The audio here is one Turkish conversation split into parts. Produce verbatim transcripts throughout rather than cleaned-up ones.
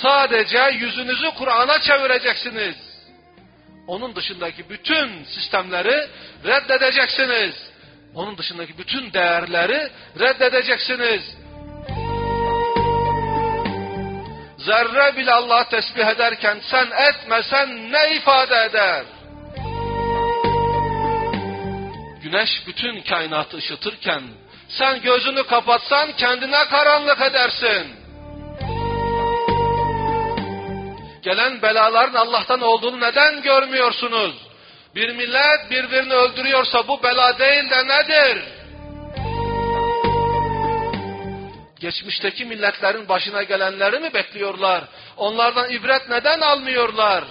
Sadece yüzünüzü Kur'an'a çevireceksiniz. Onun dışındaki bütün sistemleri reddedeceksiniz. Onun dışındaki bütün değerleri reddedeceksiniz. Zerre bile Allah'ı tesbih ederken sen etmesen ne ifade eder? Güneş bütün kainatı ışıtırken sen gözünü kapatsan kendine karanlık edersin. Gelen belaların Allah'tan olduğunu neden görmüyorsunuz? Bir millet birbirini öldürüyorsa bu bela değil de nedir? Geçmişteki milletlerin başına gelenleri mi bekliyorlar? Onlardan ibret neden almıyorlar?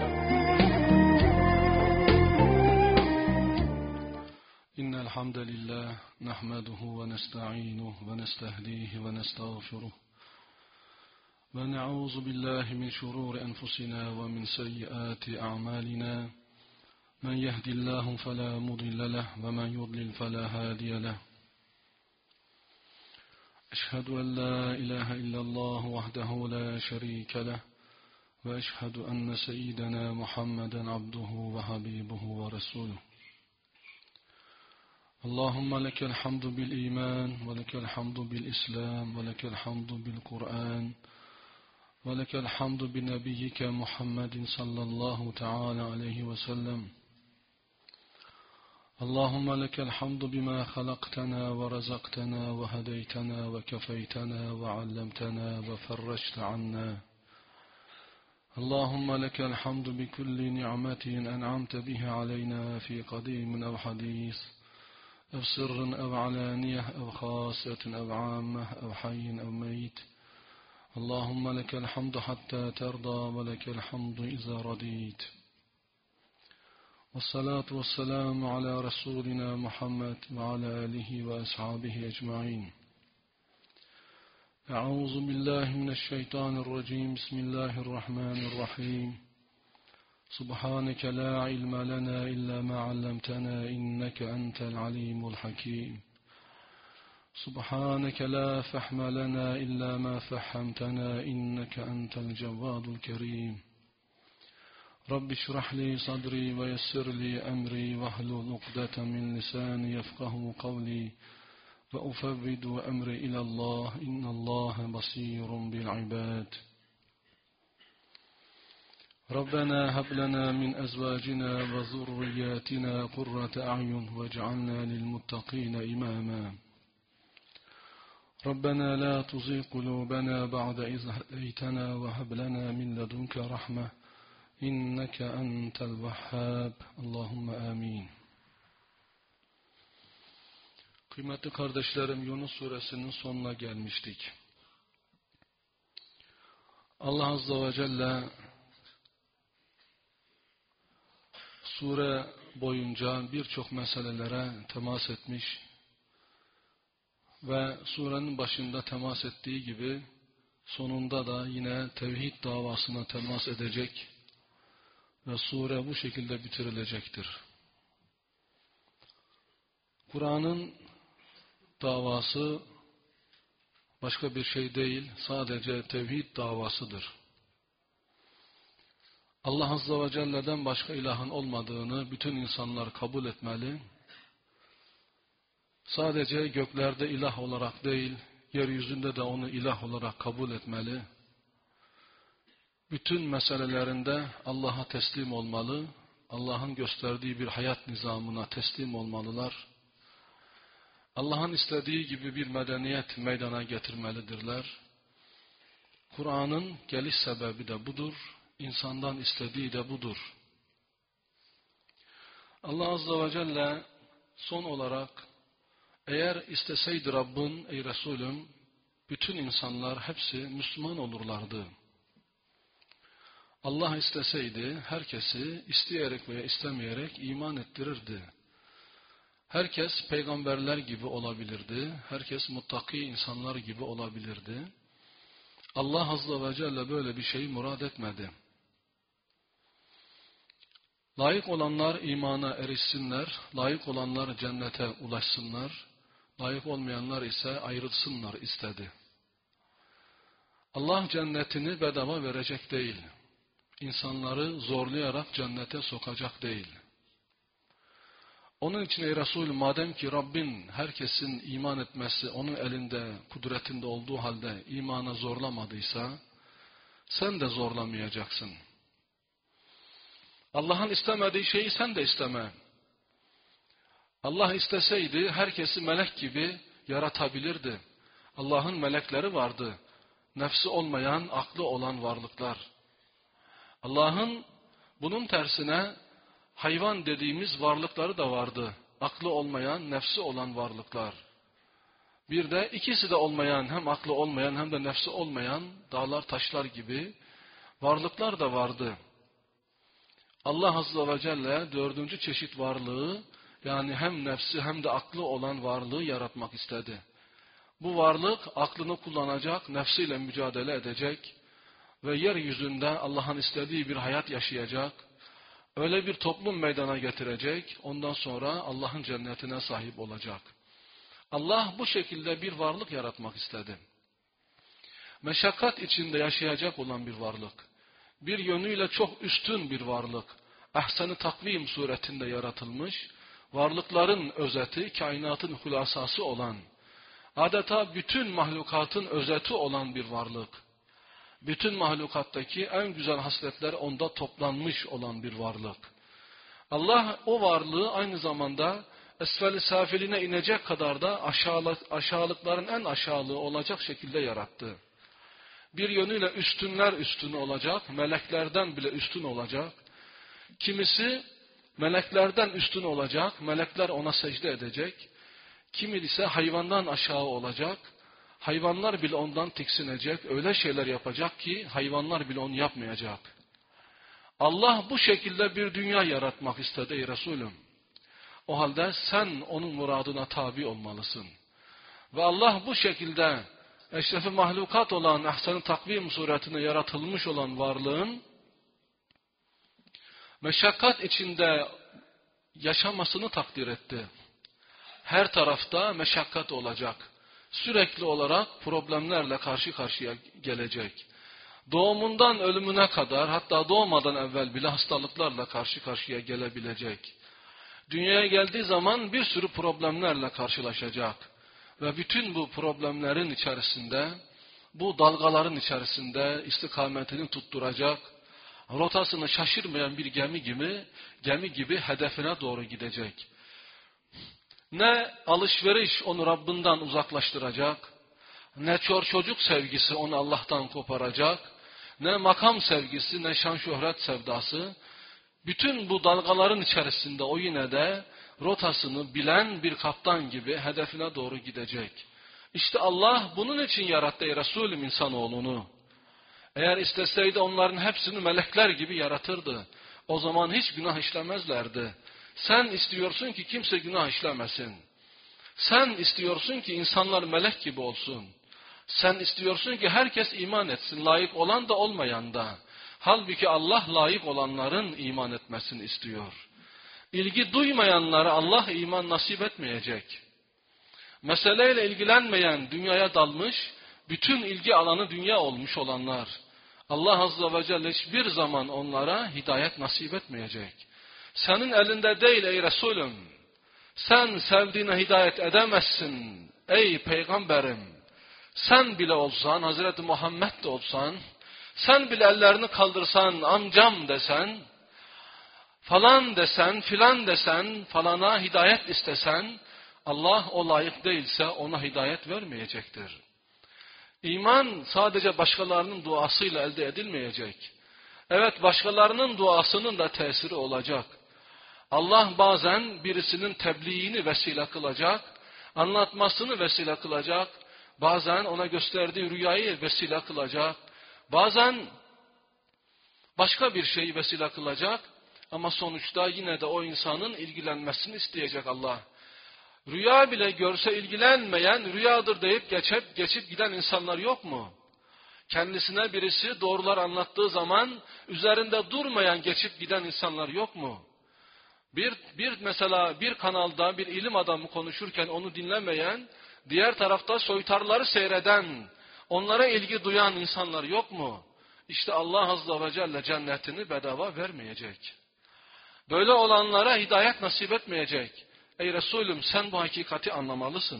İnnel hamdelillah nahmeduhu ve nestaînuhu ve nestehdihi ve nestağfiruh. Ve na'ûzu billahi min şurûri enfusina ve min seyyiâti a'mâlina. Men yehdillahu felâ mudille leh ve men yudlil felâ hâdiye leh. أشهد أن لا إله إلا الله وحده لا شريك له وأشهد أن سيدنا محمدا عبده وحبيبه ورسوله اللهم لك الحمد بالإيمان ولك الحمد بالإسلام ولك الحمد بالقرآن ولك الحمد بنبيك محمد صلى الله تعالى عليه وسلم اللهم لك الحمد بما خلقتنا ورزقتنا وهديتنا وكفيتنا وعلمتنا وفرجت عنا اللهم لك الحمد بكل نعمة أنعمت بها علينا في قديم أو حديث أو سر أو علانية أو خاصة أو عامة أو حي أو ميت اللهم لك الحمد حتى ترضى ولك الحمد إذا رضيت والصلاة والسلام على رسولنا محمد وعلى آله وأصحابه أجمعين أعوذ بالله من الشيطان الرجيم بسم الله الرحمن الرحيم سبحانك لا علم لنا إلا ما علمتنا إنك أنت العليم الحكيم سبحانك لا فهم لنا إلا ما فهمتنا إنك أنت الجواد الكريم رب اشرح لي صدري ويسر لي أمري واحلل عقدة من لساني يفقه قولي وأفوض أمري إلى الله إن الله بصير بالعباد ربنا هب لنا من أزواجنا وذرياتنا قرة أعين واجعلنا للمتقين إماما ربنا لا تزغ قلوبنا بعد إذ هديتنا وهب لنا من لدنك رحمة إنك أنت الوهاب اللهم آمين. Kıymetli kardeşlerim, Yunus suresinin sonuna gelmiştik. Allah Azze ve Celle sure boyunca birçok meselelere temas etmiş ve surenin başında temas ettiği gibi sonunda da yine tevhid davasına temas edecek ve sure bu şekilde bitirilecektir. Kur'an'ın davası başka bir şey değil, sadece tevhid davasıdır. Allah Azze ve Celle'den başka ilahın olmadığını bütün insanlar kabul etmeli. Sadece göklerde ilah olarak değil, yeryüzünde de onu ilah olarak kabul etmeli. Bütün meselelerinde Allah'a teslim olmalı, Allah'ın gösterdiği bir hayat nizamına teslim olmalılar. Allah'ın istediği gibi bir medeniyet meydana getirmelidirler. Kur'an'ın geliş sebebi de budur, insandan istediği de budur. Allah Azze ve Celle son olarak, eğer isteseydi Rabbin, ey Resulüm, bütün insanlar hepsi Müslüman olurlardı. Allah isteseydi herkesi isteyerek veya istemeyerek iman ettirirdi. Herkes peygamberler gibi olabilirdi. Herkes muttaki insanlar gibi olabilirdi. Allah Azze ve Celle böyle bir şeyi murad etmedi. Layık olanlar imana erişsinler, layık olanlar cennete ulaşsınlar, layık olmayanlar ise ayrılsınlar istedi. Allah cennetini bedava verecek değil. İnsanları zorlayarak cennete sokacak değil. Onun için ey Resul, madem ki Rabbin herkesin iman etmesi onun elinde, kudretinde olduğu halde imana zorlamadıysa, sen de zorlamayacaksın. Allah'ın istemediği şeyi sen de isteme. Allah isteseydi herkesi melek gibi yaratabilirdi. Allah'ın melekleri vardı. Nefsi olmayan, aklı olan varlıklar. Allah'ın bunun tersine hayvan dediğimiz varlıkları da vardı. Aklı olmayan, nefsi olan varlıklar. Bir de ikisi de olmayan, hem aklı olmayan hem de nefsi olmayan dağlar taşlar gibi varlıklar da vardı. Allah Azze ve Celle dördüncü çeşit varlığı, yani hem nefsi hem de aklı olan varlığı yaratmak istedi. Bu varlık aklını kullanacak, nefsiyle mücadele edecek ve yeryüzünde Allah'ın istediği bir hayat yaşayacak. Öyle bir toplum meydana getirecek, ondan sonra Allah'ın cennetine sahip olacak. Allah bu şekilde bir varlık yaratmak istedi. Meşakkat içinde yaşayacak olan bir varlık. Bir yönüyle çok üstün bir varlık. Ahsen-i takvim suretinde yaratılmış, varlıkların özeti, kainatın hulasası olan, adeta bütün mahlukatın özeti olan bir varlık. Bütün mahlukattaki en güzel hasletler onda toplanmış olan bir varlık. Allah o varlığı aynı zamanda esfel-i safiline inecek kadar da aşağılık, aşağılıkların en aşağılığı olacak şekilde yarattı. Bir yönüyle üstünler üstün olacak, meleklerden bile üstün olacak. Kimisi meleklerden üstün olacak, melekler ona secde edecek. Kimi ise hayvandan aşağı olacak, hayvanlar bile ondan tiksinecek, öyle şeyler yapacak ki hayvanlar bile onu yapmayacak. Allah bu şekilde bir dünya yaratmak istedi ey Resulüm. O halde sen onun muradına tabi olmalısın. Ve Allah bu şekilde eşref-i mahlukat olan ahsen-i takvim suretine yaratılmış olan varlığın meşakkat içinde yaşamasını takdir etti. Her tarafta meşakkat olacak. Sürekli olarak problemlerle karşı karşıya gelecek. Doğumundan ölümüne kadar, hatta doğmadan evvel bile hastalıklarla karşı karşıya gelebilecek. Dünyaya geldiği zaman bir sürü problemlerle karşılaşacak. Ve bütün bu problemlerin içerisinde, bu dalgaların içerisinde istikametini tutturacak, rotasını şaşırmayan bir gemi gibi, gemi gibi hedefine doğru gidecek. Ne alışveriş onu Rabbinden uzaklaştıracak, ne çor çocuk sevgisi onu Allah'tan koparacak, ne makam sevgisi, ne şan şöhret sevdası. Bütün bu dalgaların içerisinde o yine de rotasını bilen bir kaptan gibi hedefine doğru gidecek. İşte Allah bunun için yarattı ey Resulüm insanoğlunu. Eğer isteseydi onların hepsini melekler gibi yaratırdı. O zaman hiç günah işlemezlerdi. Sen istiyorsun ki kimse günah işlemesin. Sen istiyorsun ki insanlar melek gibi olsun. Sen istiyorsun ki herkes iman etsin, layık olan da olmayan da. Halbuki Allah layık olanların iman etmesini istiyor. İlgi duymayanlara Allah iman nasip etmeyecek. Meseleyle ilgilenmeyen, dünyaya dalmış, bütün ilgi alanı dünya olmuş olanlar, Allah Azze ve Celle hiçbir zaman onlara hidayet nasip etmeyecek. Senin elinde değil ey Resulüm. Sen sevdiğine hidayet edemezsin ey Peygamberim. Sen bile olsan, Hazreti Muhammed de olsan, sen bile ellerini kaldırsan, amcam desen, falan desen, filan desen, falana hidayet istesen, Allah o layık değilse ona hidayet vermeyecektir. İman sadece başkalarının duasıyla elde edilmeyecek. Evet, başkalarının duasının da tesiri olacak. Allah bazen birisinin tebliğini vesile kılacak, anlatmasını vesile kılacak, bazen ona gösterdiği rüyayı vesile kılacak, bazen başka bir şeyi vesile kılacak ama sonuçta yine de o insanın ilgilenmesini isteyecek Allah. Rüya bile görse ilgilenmeyen, rüyadır deyip geçip, geçip giden insanlar yok mu? Kendisine birisi doğrular anlattığı zaman üzerinde durmayan, geçip giden insanlar yok mu? Bir, bir mesela bir kanalda bir ilim adamı konuşurken onu dinlemeyen, diğer tarafta soytarları seyreden, Onlara ilgi duyan insanlar yok mu? İşte Allah Azze ve Celle cennetini bedava vermeyecek. Böyle olanlara hidayet nasip etmeyecek. Ey Resulüm, sen bu hakikati anlamalısın.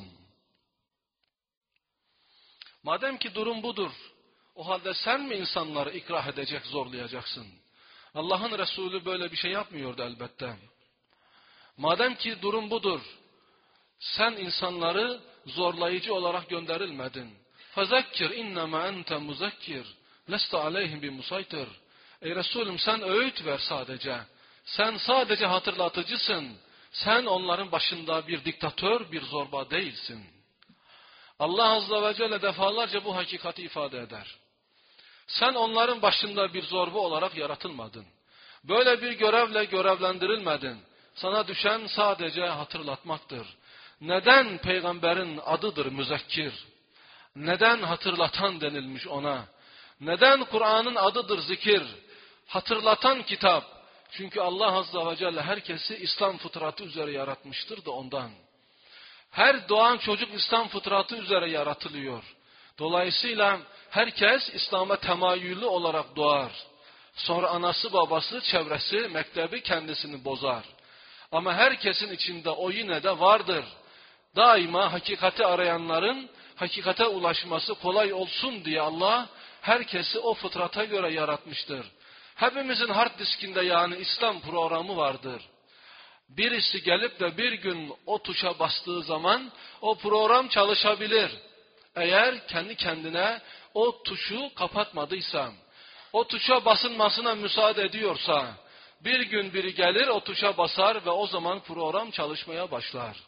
Madem ki durum budur, o halde sen mi insanları ikrah edecek, zorlayacaksın? Allah'ın Resulü böyle bir şey yapmıyordu elbette. Madem ki durum budur, sen insanları zorlayıcı olarak gönderilmedin. فَذَكِّرْ اِنَّمَا اَنْتَ مُزَكِّرْ لَسْتَ عَلَيْهِمْ بِمُسَيْتِرْ Ey Resulüm, sen öğüt ver sadece. Sen sadece hatırlatıcısın. Sen onların başında bir diktatör, bir zorba değilsin. Allah Azze ve Celle defalarca bu hakikati ifade eder. Sen onların başında bir zorba olarak yaratılmadın. Böyle bir görevle görevlendirilmedin. Sana düşen sadece hatırlatmaktır. Neden peygamberin adıdır müzekkir? Neden hatırlatan denilmiş ona? Neden Kur'an'ın adıdır zikir? Hatırlatan kitap. Çünkü Allah Azze ve Celle herkesi İslam fıtratı üzere yaratmıştır da ondan. Her doğan çocuk İslam fıtratı üzere yaratılıyor. Dolayısıyla herkes İslam'a temayüllü olarak doğar. Sonra anası, babası, çevresi, mektebi kendisini bozar. Ama herkesin içinde o yine de vardır. Daima hakikati arayanların hakikate ulaşması kolay olsun diye Allah herkesi o fıtrata göre yaratmıştır. Hepimizin hard diskinde yani İslam programı vardır. Birisi gelip de bir gün o tuşa bastığı zaman o program çalışabilir. Eğer kendi kendine o tuşu kapatmadıysa, o tuşa basılmasına müsaade ediyorsa, bir gün biri gelir o tuşa basar ve o zaman program çalışmaya başlar.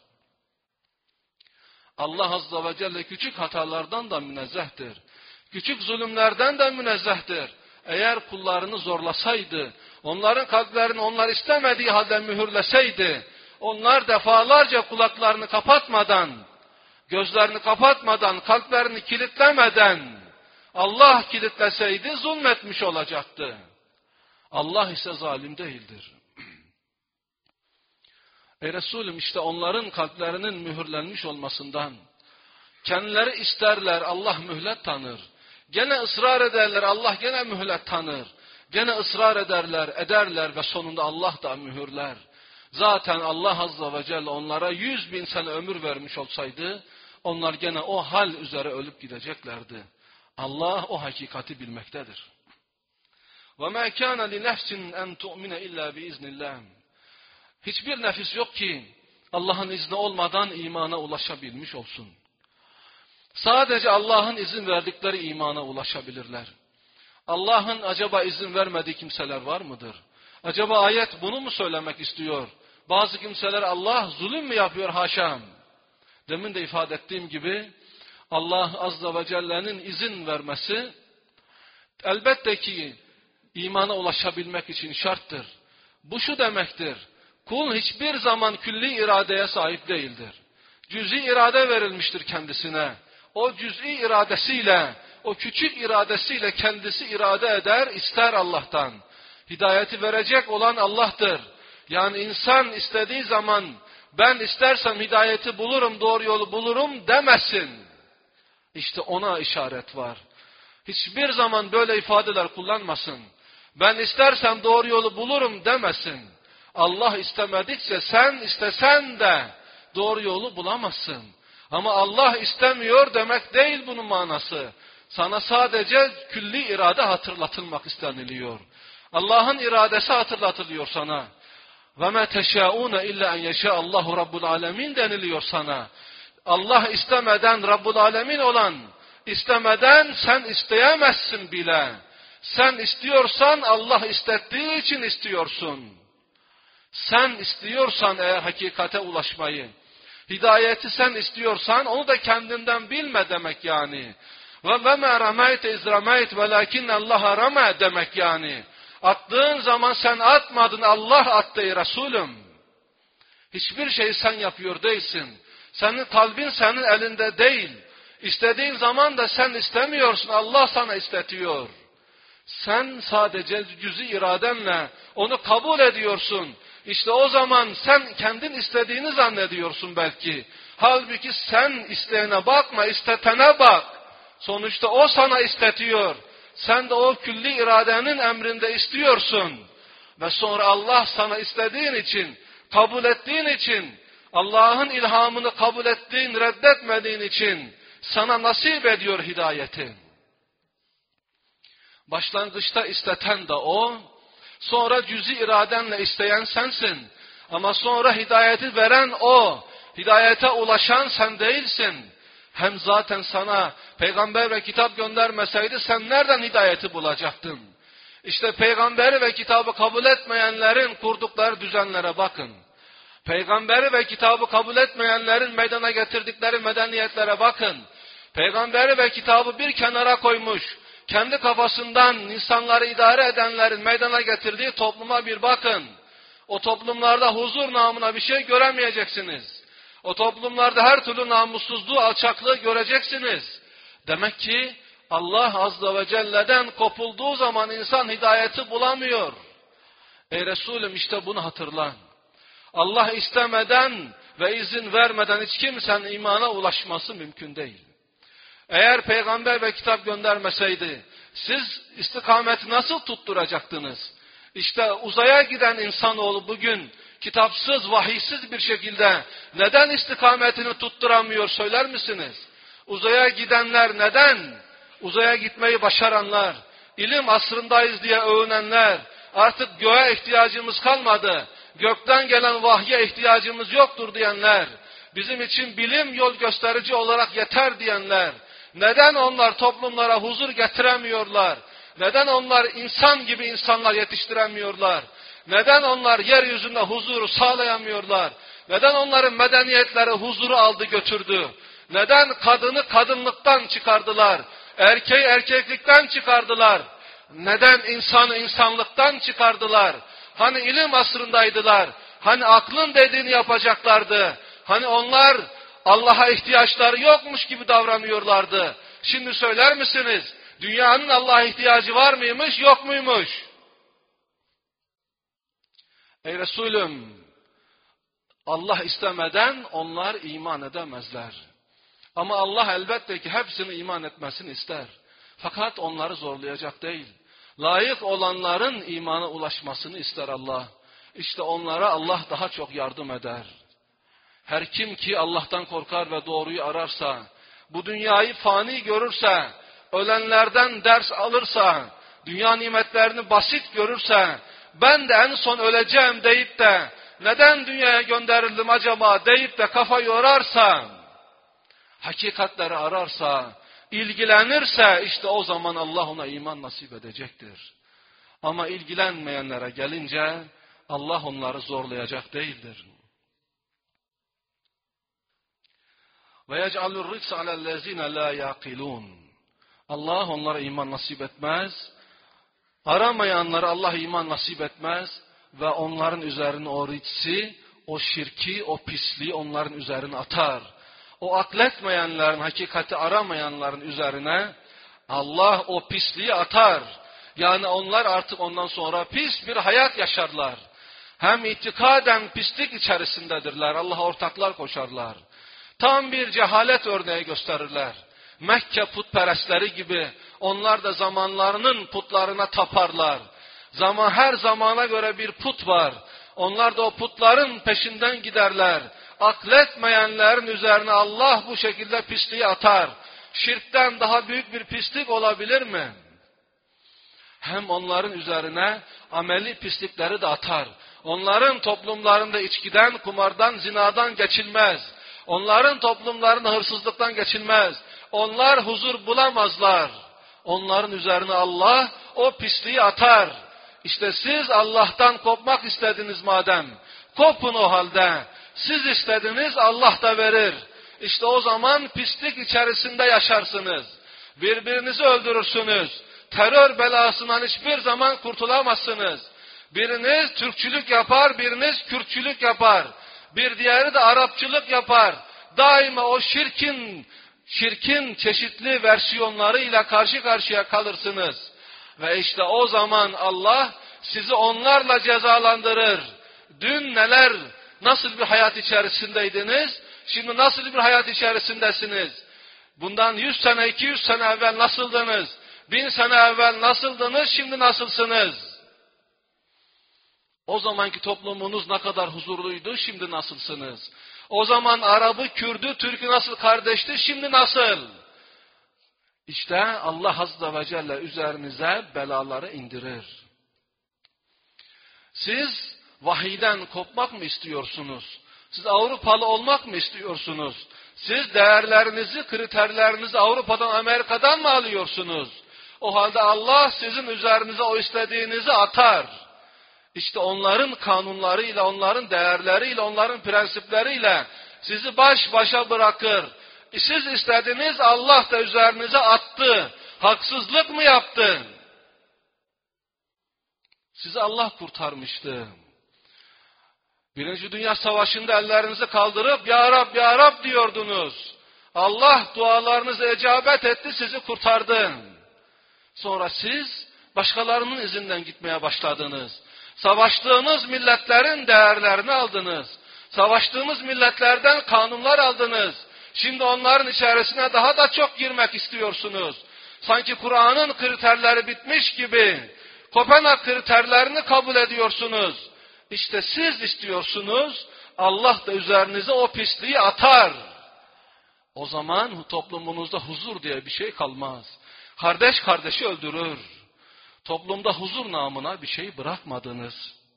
Allah Azze ve Celle küçük hatalardan da münezzehtir. Küçük zulümlerden de münezzehtir. Eğer kullarını zorlasaydı, onların kalplerini onlar istemediği halde mühürleseydi, onlar defalarca kulaklarını kapatmadan, gözlerini kapatmadan, kalplerini kilitlemeden, Allah kilitleseydi zulmetmiş olacaktı. Allah ise zalim değildir. Ey Resulüm, işte onların kalplerinin mühürlenmiş olmasından, kendileri isterler, Allah mühlet tanır. Gene ısrar ederler, Allah gene mühlet tanır. Gene ısrar ederler, ederler ve sonunda Allah da mühürler. Zaten Allah Azze ve Celle onlara yüz bin sene ömür vermiş olsaydı, onlar gene o hal üzere ölüp gideceklerdi. Allah o hakikati bilmektedir. وَمَا كَانَ لِنَفْسٍ اَنْ تُؤْمِنَ اِلَّا بِاِذْنِ اللّٰهِ Hiçbir nefis yok ki Allah'ın izni olmadan imana ulaşabilmiş olsun. Sadece Allah'ın izin verdikleri imana ulaşabilirler. Allah'ın acaba izin vermediği kimseler var mıdır? Acaba ayet bunu mu söylemek istiyor? Bazı kimseler Allah zulüm mü yapıyor, haşa? Demin de ifade ettiğim gibi Allah Azze ve Celle'nin izin vermesi elbette ki imana ulaşabilmek için şarttır. Bu şu demektir: kul hiçbir zaman külli iradeye sahip değildir. Cüz'i irade verilmiştir kendisine. O cüz'i iradesiyle, o küçük iradesiyle kendisi irade eder, ister Allah'tan. Hidayeti verecek olan Allah'tır. Yani insan istediği zaman ben istersem hidayeti bulurum, doğru yolu bulurum demesin. İşte ona işaret var. Hiçbir zaman böyle ifadeler kullanmasın. Ben istersem doğru yolu bulurum demesin. Allah istemedikçe sen istesen de doğru yolu bulamazsın. Ama Allah istemiyor demek değil bunun manası. Sana sadece külli irade hatırlatılmak isteniliyor. Allah'ın iradesi hatırlatılıyor sana. وَمَا تَشَاءُونَ اِلَّا اَنْ يَشَاءَ اللّٰهُ رَبُّ الْعَالَمِينَ deniliyor sana. Allah istemeden Rabbul Alemin olan, istemeden sen isteyemezsin bile. Sen istiyorsan Allah istettiği için istiyorsun. Sen istiyorsan eğer hakikate ulaşmayı, hidayeti sen istiyorsan onu da kendinden bilme demek yani. وَمَا رَمَيْتَ اِذْ رَمَيْتَ وَلَاكِنَّ اللّٰهَ رَمَى demek yani. Attığın zaman sen atmadın, Allah attı ey Resulüm. Hiçbir şeyi sen yapıyor değilsin. Senin kalbin senin elinde değil. İstediğin zaman da sen istemiyorsun, Allah sana istetiyor. Sen sadece cüz-i iradenle onu kabul ediyorsun. İşte o zaman sen kendin istediğini zannediyorsun belki. Halbuki sen isteyene bakma, istetene bak. Sonuçta o sana istetiyor. Sen de o külli iradenin emrinde istiyorsun. Ve sonra Allah sana istediğin için, kabul ettiğin için, Allah'ın ilhamını kabul ettiğin, reddetmediğin için sana nasip ediyor hidayeti. Başlangıçta isteten de o, sonra cüzi iradenle isteyen sensin. Ama sonra hidayeti veren o, hidayete ulaşan sen değilsin. Hem zaten sana peygamber ve kitap göndermeseydi sen nereden hidayeti bulacaktın? İşte peygamberi ve kitabı kabul etmeyenlerin kurdukları düzenlere bakın. Peygamberi ve kitabı kabul etmeyenlerin meydana getirdikleri medeniyetlere bakın. Peygamberi ve kitabı bir kenara koymuş, kendi kafasından insanları idare edenlerin meydana getirdiği topluma bir bakın. O toplumlarda huzur namına bir şey göremeyeceksiniz. O toplumlarda her türlü namussuzluğu, alçaklığı göreceksiniz. Demek ki Allah Azze ve Celle'den kopulduğu zaman insan hidayeti bulamıyor. Ey Resulüm işte bunu hatırla. Allah istemeden ve izin vermeden hiç kimsenin imana ulaşması mümkün değil. Eğer peygamber ve kitap göndermeseydi siz istikameti nasıl tutturacaktınız? İşte uzaya giden insanoğlu bugün kitapsız, vahiysiz bir şekilde neden istikametini tutturamıyor söyler misiniz? Uzaya gidenler neden? Uzaya gitmeyi başaranlar, ilim asrındayız diye övünenler, artık göğe ihtiyacımız kalmadı, gökten gelen vahye ihtiyacımız yoktur diyenler, bizim için bilim yol gösterici olarak yeter diyenler, neden onlar toplumlara huzur getiremiyorlar? Neden onlar insan gibi insanlar yetiştiremiyorlar? Neden onlar yeryüzünde huzuru sağlayamıyorlar? Neden onların medeniyetleri huzuru aldı götürdü? Neden kadını kadınlıktan çıkardılar? Erkeği erkeklikten çıkardılar? Neden insanı insanlıktan çıkardılar? Hani ilim asrındaydılar? Hani aklın dediğini yapacaklardı? Hani onlar Allah'a ihtiyaçları yokmuş gibi davranıyorlardı? Şimdi söyler misiniz? Dünyanın Allah'a ihtiyacı var mıymış, yok muymuş? Ey Resulüm, Allah istemeden onlar iman edemezler. Ama Allah elbette ki hepsini iman etmesini ister. Fakat onları zorlayacak değil. Layık olanların imana ulaşmasını ister Allah. İşte onlara Allah daha çok yardım eder. Her kim ki Allah'tan korkar ve doğruyu ararsa, bu dünyayı fani görürse, ölenlerden ders alırsa, dünya nimetlerini basit görürse, ben de en son öleceğim deyip de, neden dünyaya gönderildim acaba deyip de kafa yorarsa, hakikatleri ararsa, ilgilenirse, işte o zaman Allah ona iman nasip edecektir. Ama ilgilenmeyenlere gelince, Allah onları zorlayacak değildir. وَيَجْعَلُ الرِّجْسَ عَلَى الَّذ۪ينَ لَا يَعْقِلُونَ Allah onlara iman nasip etmez. Aramayanlara Allah iman nasip etmez. Ve onların üzerine o ricsi, o şirki, o pisliği onların üzerine atar. O akletmeyenlerin, hakikati aramayanların üzerine Allah o pisliği atar. Yani onlar artık ondan sonra pis bir hayat yaşarlar. Hem itikaden pislik içerisindedirler. Allah'a ortaklar koşarlar. Tam bir cehalet örneği gösterirler. Mekke putperestleri gibi onlar da zamanlarının putlarına taparlar. Zaman, her zamana göre bir put var. Onlar da o putların peşinden giderler. Akletmeyenlerin üzerine Allah bu şekilde pisliği atar. Şirkten daha büyük bir pislik olabilir mi? Hem onların üzerine ameli pislikleri de atar. Onların toplumlarında içkiden, kumardan, zinadan geçilmez. Onların toplumlarında hırsızlıktan geçilmez. Onlar huzur bulamazlar. Onların üzerine Allah o pisliği atar. İşte siz Allah'tan kopmak istediniz madem. Kopun o halde. Siz istediniz, Allah da verir. İşte o zaman pislik içerisinde yaşarsınız. Birbirinizi öldürürsünüz. Terör belasından hiçbir zaman kurtulamazsınız. Biriniz Türkçülük yapar, biriniz Kürtçülük yapar. Bir diğeri de Arapçılık yapar. Daima o şirkin, şirkin çeşitli versiyonlarıyla karşı karşıya kalırsınız. Ve işte o zaman Allah sizi onlarla cezalandırır. Dün neler, nasıl bir hayat içerisindeydiniz? Şimdi nasıl bir hayat içerisindesiniz? Bundan yüz sene, iki yüz sene evvel nasıldınız? Bin sene evvel nasıldınız? Şimdi nasılsınız? O zamanki toplumunuz ne kadar huzurluydu? Şimdi nasılsınız? O zaman Arabı, Kürdü, Türk'ü nasıl kardeşti? Şimdi nasıl? İşte Allah Azze ve Celle üzerinize belaları indirir. Siz vahiyden kopmak mı istiyorsunuz? Siz Avrupalı olmak mı istiyorsunuz? Siz değerlerinizi, kriterlerinizi Avrupa'dan, Amerika'dan mı alıyorsunuz? O halde Allah sizin üzerinize o istediğinizi atar. İşte onların kanunlarıyla, onların değerleriyle, onların prensipleriyle sizi baş başa bırakır. Siz istediniz, Allah da üzerinize attı. Haksızlık mı yaptı? Sizi Allah kurtarmıştı. Birinci Dünya Savaşı'nda ellerinizi kaldırıp Ya Rab, Ya Rab diyordunuz. Allah dualarınızı icabet etti, sizi kurtardı. Sonra siz başkalarının izinden gitmeye başladınız. Savaştığınız milletlerin değerlerini aldınız. Savaştığınız milletlerden kanunlar aldınız. Şimdi onların içerisine daha da çok girmek istiyorsunuz. Sanki Kur'an'ın kriterleri bitmiş gibi Kopenhag kriterlerini kabul ediyorsunuz. İşte siz istiyorsunuz, Allah da üzerinize o pisliği atar. O zaman toplumunuzda huzur diye bir şey kalmaz. Kardeş kardeşi öldürür. Toplumda huzur namına bir şey bırakmadınız.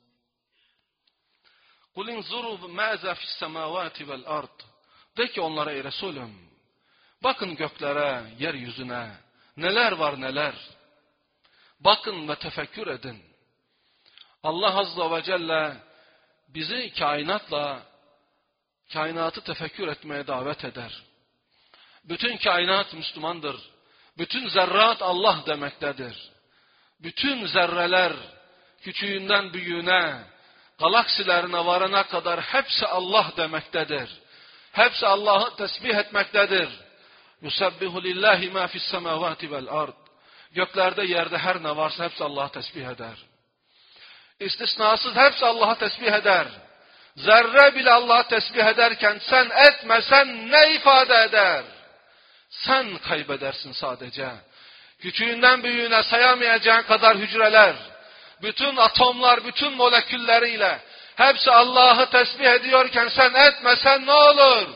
قُلْ اِنْظُرُوا مَاذَا فِي السَّمَاوَاتِ وَالْاَرْضِ De ki onlara ey Resulüm, bakın göklere, yeryüzüne, neler var neler. Bakın ve tefekkür edin. Allah Azze ve Celle bizi kainatla, kainatı tefekkür etmeye davet eder. Bütün kainat Müslümandır. Bütün zerrat Allah demektedir. Bütün zerreler, küçüğünden büyüğüne, galaksilerine varana kadar hepsi Allah demektedir. Hepsi Allah'ı tesbih etmektedir. Yusebbihu lillahi ma fis semavati vel ard. Göklerde, yerde her ne varsa hepsi Allah'ı tesbih eder. İstisnasız hepsi Allah'a tesbih eder. Zerre bile Allah'a tesbih ederken sen etmesen ne ifade eder? Sen kaybedersin sadece. Küçüğünden büyüğüne sayamayacağın kadar hücreler, bütün atomlar, bütün molekülleriyle hepsi Allah'ı tesbih ediyorken sen etmesen ne olur?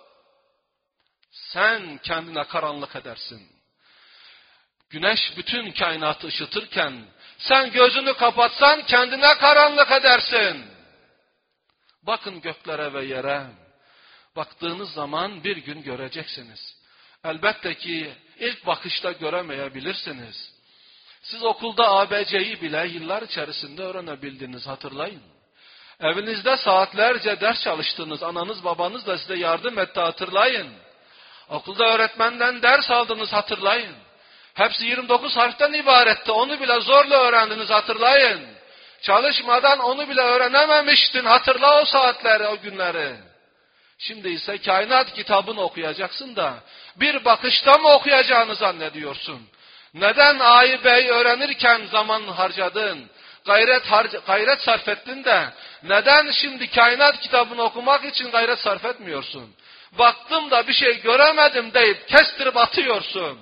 Sen kendine karanlık edersin. Güneş bütün kainatı ışıtırken sen gözünü kapatsan kendine karanlık edersin. Bakın göklere ve yere. Baktığınız zaman bir gün göreceksiniz. Elbette ki ilk bakışta göremeyebilirsiniz. Siz okulda A B C'yi bile yıllar içerisinde öğrenebildiniz, hatırlayın. Evinizde saatlerce ders çalıştınız, ananız babanız da size yardım etti, hatırlayın. Okulda öğretmenden ders aldınız, hatırlayın. Hepsi yirmi dokuz harften ibaretti, onu bile zorla öğrendiniz, hatırlayın. Çalışmadan onu bile öğrenememiştin, hatırla o saatleri, o günleri. Şimdi ise kainat kitabını okuyacaksın da bir bakışta mı okuyacağını zannediyorsun? Neden A'yı B'yi öğrenirken zaman harcadın, gayret, harca, gayret sarf ettin de neden şimdi kainat kitabını okumak için gayret sarf etmiyorsun? Baktım da bir şey göremedim deyip kestirip atıyorsun.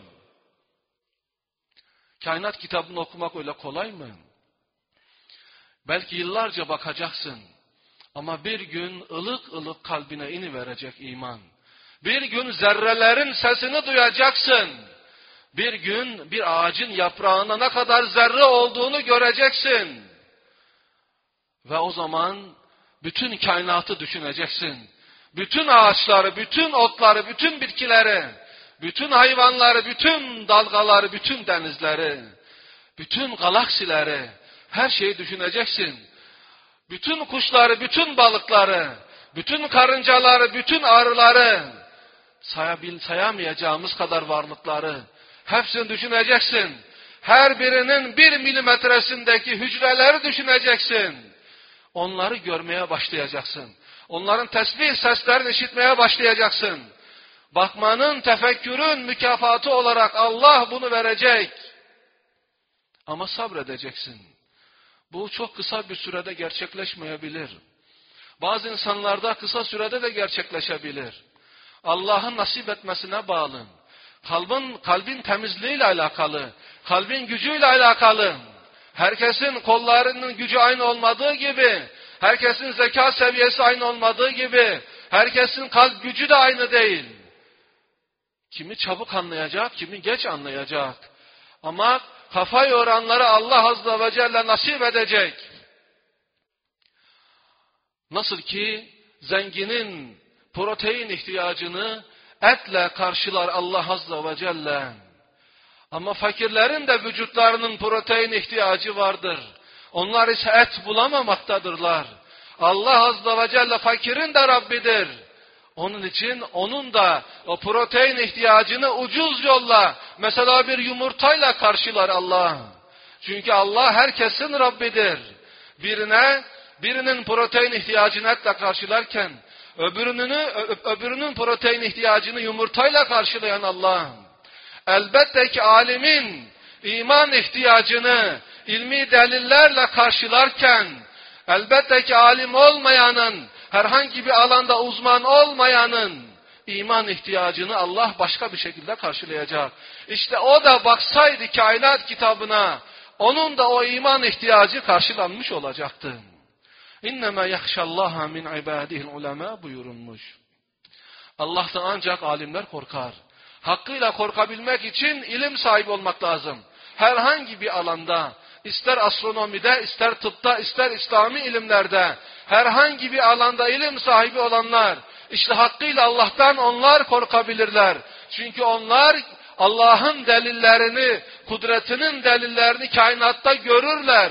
Kainat kitabını okumak öyle kolay mı? Belki yıllarca bakacaksın. Ama bir gün ılık ılık kalbine iniverecek iman. Bir gün zerrelerin sesini duyacaksın. Bir gün bir ağacın yaprağına ne kadar zerre olduğunu göreceksin. Ve o zaman bütün kainatı düşüneceksin. Bütün ağaçları, bütün otları, bütün bitkileri, bütün hayvanları, bütün dalgaları, bütün denizleri, bütün galaksileri, her şeyi düşüneceksin. Bütün kuşları, bütün balıkları, bütün karıncaları, bütün arıları, sayabil, sayamayacağımız kadar varlıkları, hepsini düşüneceksin. Her birinin bir milimetresindeki hücreleri düşüneceksin. Onları görmeye başlayacaksın. Onların tesbih seslerini işitmeye başlayacaksın. Bakmanın, tefekkürün mükafatı olarak Allah bunu verecek. Ama sabredeceksin. Bu çok kısa bir sürede gerçekleşmeyebilir. Bazı insanlarda kısa sürede de gerçekleşebilir. Allah'ın nasip etmesine bağlı. Kalbin, kalbin temizliğiyle alakalı, kalbin gücüyle alakalı. Herkesin kollarının gücü aynı olmadığı gibi, herkesin zeka seviyesi aynı olmadığı gibi, herkesin kalp gücü de aynı değil. Kimi çabuk anlayacak, kimi geç anlayacak. Ama kafa yoranları Allah Azze ve Celle nasip edecek. Nasıl ki zenginin protein ihtiyacını etle karşılar Allah Azze ve Celle. Ama fakirlerin de vücutlarının protein ihtiyacı vardır. Onlar ise et bulamamaktadırlar. Allah Azze ve Celle fakirin de Rabbidir. Onun için onun da o protein ihtiyacını ucuz yolla, mesela bir yumurtayla karşılar Allah. Çünkü Allah herkesin Rabbidir. Birine, birinin protein ihtiyacını etle karşılarken, öbürünün, öbürünün protein ihtiyacını yumurtayla karşılayan Allah. Elbette ki alimin iman ihtiyacını ilmi delillerle karşılarken, elbette ki alim olmayanın, herhangi bir alanda uzman olmayanın iman ihtiyacını Allah başka bir şekilde karşılayacak. İşte o da baksaydı kainat kitabına, onun da o iman ihtiyacı karşılanmış olacaktı. İnnemâ yahşallâhe min ibâdihil ulemâ buyurulmuş. Allah'tan ancak alimler korkar. Hakkıyla korkabilmek için ilim sahibi olmak lazım. Herhangi bir alanda, ister astronomide, ister tıpta, ister İslami ilimlerde, herhangi bir alanda ilim sahibi olanlar, işte hakkıyla Allah'tan onlar korkabilirler. Çünkü onlar Allah'ın delillerini, kudretinin delillerini kainatta görürler.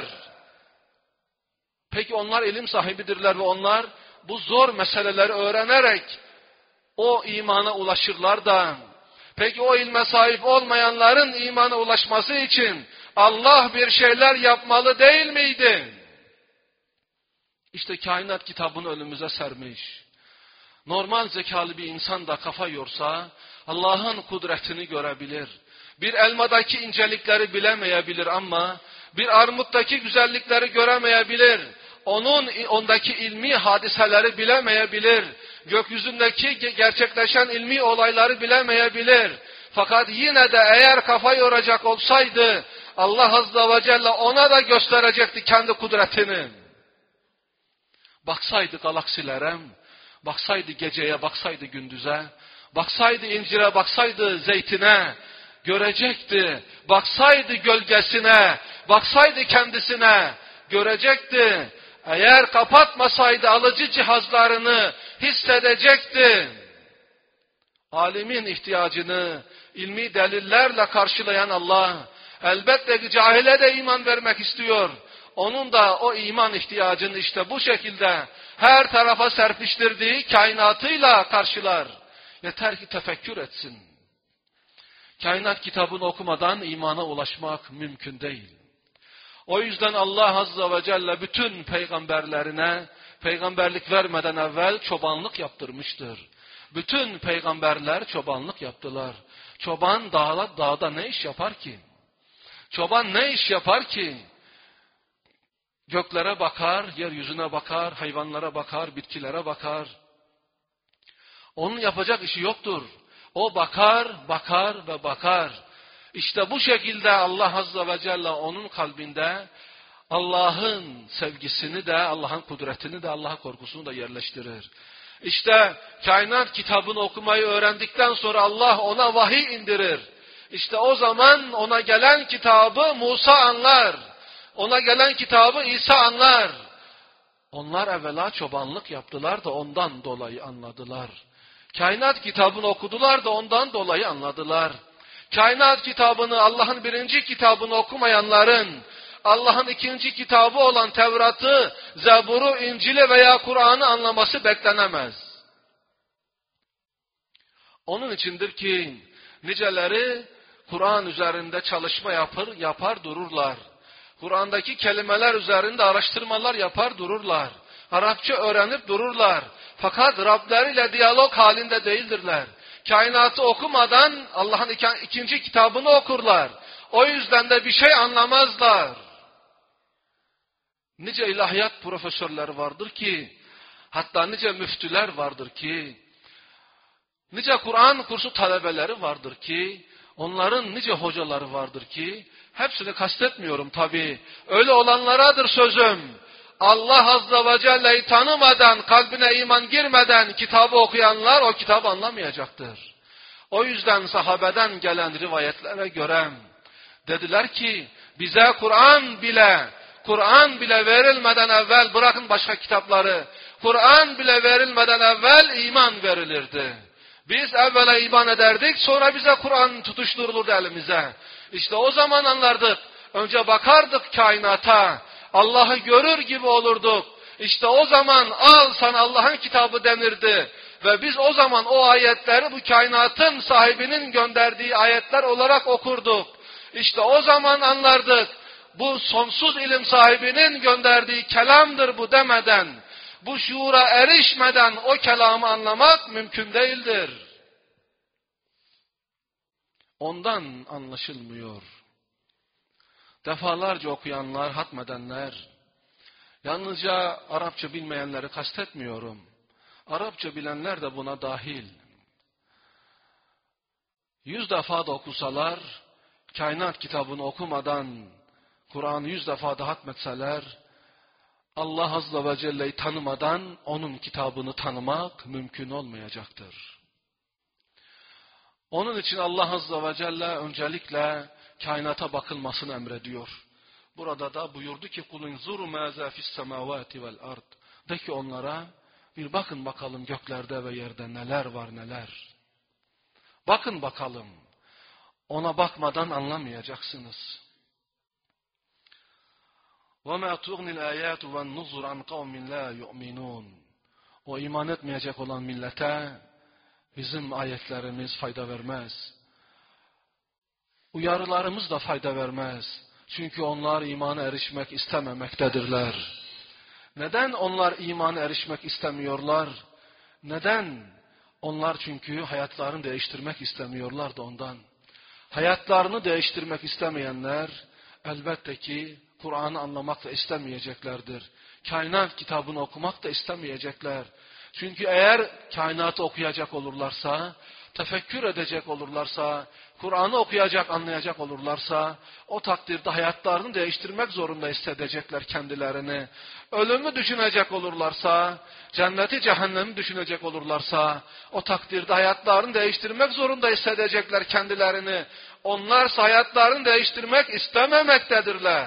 Peki onlar ilim sahibidirler ve onlar bu zor meseleleri öğrenerek o imana ulaşırlar da, peki o ilme sahip olmayanların imana ulaşması için Allah bir şeyler yapmalı değil miydi? İşte kainat kitabını önümüze sermiş. Normal zekalı bir insan da kafa yorsa Allah'ın kudretini görebilir. Bir elmadaki incelikleri bilemeyebilir ama bir armuttaki güzellikleri göremeyebilir. Onun ondaki ilmi hadiseleri bilemeyebilir. Gökyüzündeki gerçekleşen ilmi olayları bilemeyebilir. Fakat yine de eğer kafa yoracak olsaydı Allah Azze ve Celle ona da gösterecekti kendi kudretini. Baksaydı galaksilere, baksaydı geceye, baksaydı gündüze, baksaydı incire, baksaydı zeytine, görecekti. Baksaydı gölgesine, baksaydı kendisine, görecekti. Eğer kapatmasaydı alıcı cihazlarını hissedecekti. Alimin ihtiyacını ilmi delillerle karşılayan Allah, elbette ki cahile de iman vermek istiyor. Onun da o iman ihtiyacını işte bu şekilde her tarafa serpiştirdiği kainatıyla karşılar. Yeter ki tefekkür etsin. Kainat kitabını okumadan imana ulaşmak mümkün değil. O yüzden Allah Azze ve Celle bütün peygamberlerine peygamberlik vermeden evvel çobanlık yaptırmıştır. Bütün peygamberler çobanlık yaptılar. Çoban dağda, dağda ne iş yapar ki? Çoban ne iş yapar ki? Göklere bakar, yeryüzüne bakar, hayvanlara bakar, bitkilere bakar. Onun yapacak işi yoktur. O bakar, bakar ve bakar. İşte bu şekilde Allah Azze ve Celle onun kalbinde Allah'ın sevgisini de, Allah'ın kudretini de, Allah'ın korkusunu da yerleştirir. İşte kainat kitabını okumayı öğrendikten sonra Allah ona vahiy indirir. İşte o zaman ona gelen kitabı Musa anlar. Ona gelen kitabı İsa anlar. Onlar evvela çobanlık yaptılar da ondan dolayı anladılar. Kainat kitabını okudular da ondan dolayı anladılar. Kainat kitabını, Allah'ın birinci kitabını okumayanların, Allah'ın ikinci kitabı olan Tevrat'ı, Zebur'u, İncil'i veya Kur'an'ı anlaması beklenemez. Onun içindir ki niceleri Kur'an üzerinde çalışma yapar, yapar dururlar. Kur'an'daki kelimeler üzerinde araştırmalar yapar dururlar. Arapça öğrenip dururlar. Fakat Rableriyle diyalog halinde değildirler. Kainatı okumadan Allah'ın ikinci kitabını okurlar. O yüzden de bir şey anlamazlar. Nice ilahiyat profesörleri vardır ki, hatta nice müftüler vardır ki, Nice Kur'an kursu talebeleri vardır ki, onların nice hocaları vardır ki, hepsini kastetmiyorum tabii. Öyle olanlaradır sözüm. Allah Azze ve Celle'yi tanımadan, kalbine iman girmeden kitabı okuyanlar o kitabı anlamayacaktır. O yüzden sahabeden gelen rivayetlere göre dediler ki, bize Kur'an bile, Kur'an bile verilmeden evvel, bırakın başka kitapları, Kur'an bile verilmeden evvel iman verilirdi. Biz evvela iman ederdik, sonra bize Kur'an tutuşturulurdu elimize. İşte o zaman anlardık. Önce bakardık kainata, Allah'ı görür gibi olurduk. İşte o zaman al sana Allah'ın kitabı denirdi. Ve biz o zaman o ayetleri bu kainatın sahibinin gönderdiği ayetler olarak okurduk. İşte o zaman anlardık. Bu sonsuz ilim sahibinin gönderdiği kelamdır bu demeden, bu şuura erişmeden o kelamı anlamak mümkün değildir. Ondan anlaşılmıyor. Defalarca okuyanlar, hatmedenler, yalnızca Arapça bilmeyenleri kastetmiyorum. Arapça bilenler de buna dahil. Yüz defa da okusalar, kainat kitabını okumadan, Kur'an'ı yüz defa da hatmetseler, Allah Azze ve Celle'yi tanımadan onun kitabını tanımak mümkün olmayacaktır. Onun için Allah Azze ve Celle öncelikle kainata bakılmasını emrediyor. Burada da buyurdu ki kulun zuru maza fis semavati vel ard. De ki onlara bir bakın bakalım göklerde ve yerde neler var neler. Bakın bakalım. Ona bakmadan anlamayacaksınız. وَمَا تُغْنِ الْآيَاتُ وَالنُّذُرُ عَنْ قَوْمٍ لَا يُؤْمِنُونَ. O iman etmeyecek olan millete bizim ayetlerimiz fayda vermez. Uyarılarımız da fayda vermez. Çünkü onlar imana erişmek istememektedirler. Neden onlar imana erişmek istemiyorlar? Neden? Onlar çünkü hayatlarını değiştirmek istemiyorlar da ondan. Hayatlarını değiştirmek istemeyenler elbette ki Kur'an'ı anlamak da istemeyeceklerdir. Kainat kitabını okumak da istemeyecekler. Çünkü eğer kainatı okuyacak olurlarsa, tefekkür edecek olurlarsa, Kur'an'ı okuyacak, anlayacak olurlarsa, o takdirde hayatlarını değiştirmek zorunda hissedecekler kendilerini. Ölümü düşünecek olurlarsa, cenneti cehennemi düşünecek olurlarsa, o takdirde hayatlarını değiştirmek zorunda hissedecekler kendilerini. Onlarsa hayatlarını değiştirmek istememektedirler.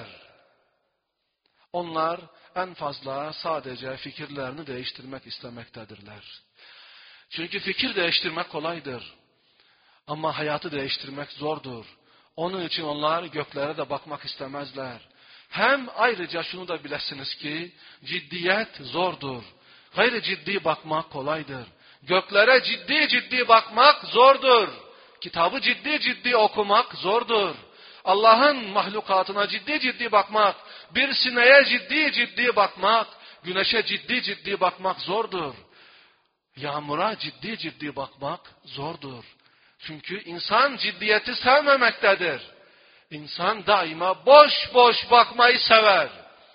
Onlar en fazla sadece fikirlerini değiştirmek istemektedirler. Çünkü fikir değiştirmek kolaydır. Ama hayatı değiştirmek zordur. Onun için onlar göklere de bakmak istemezler. Hem ayrıca şunu da bilesiniz ki ciddiyet zordur. Gayri ciddi bakmak kolaydır. Göklere ciddi ciddi bakmak zordur. Kitabı ciddi ciddi okumak zordur. Allah'ın mahlukatına ciddi ciddi bakmak, bir sineye ciddi ciddi bakmak, güneşe ciddi ciddi bakmak zordur. Yağmura ciddi ciddi bakmak zordur. Çünkü insan ciddiyeti sevmemektedir. İnsan daima boş boş bakmayı sever.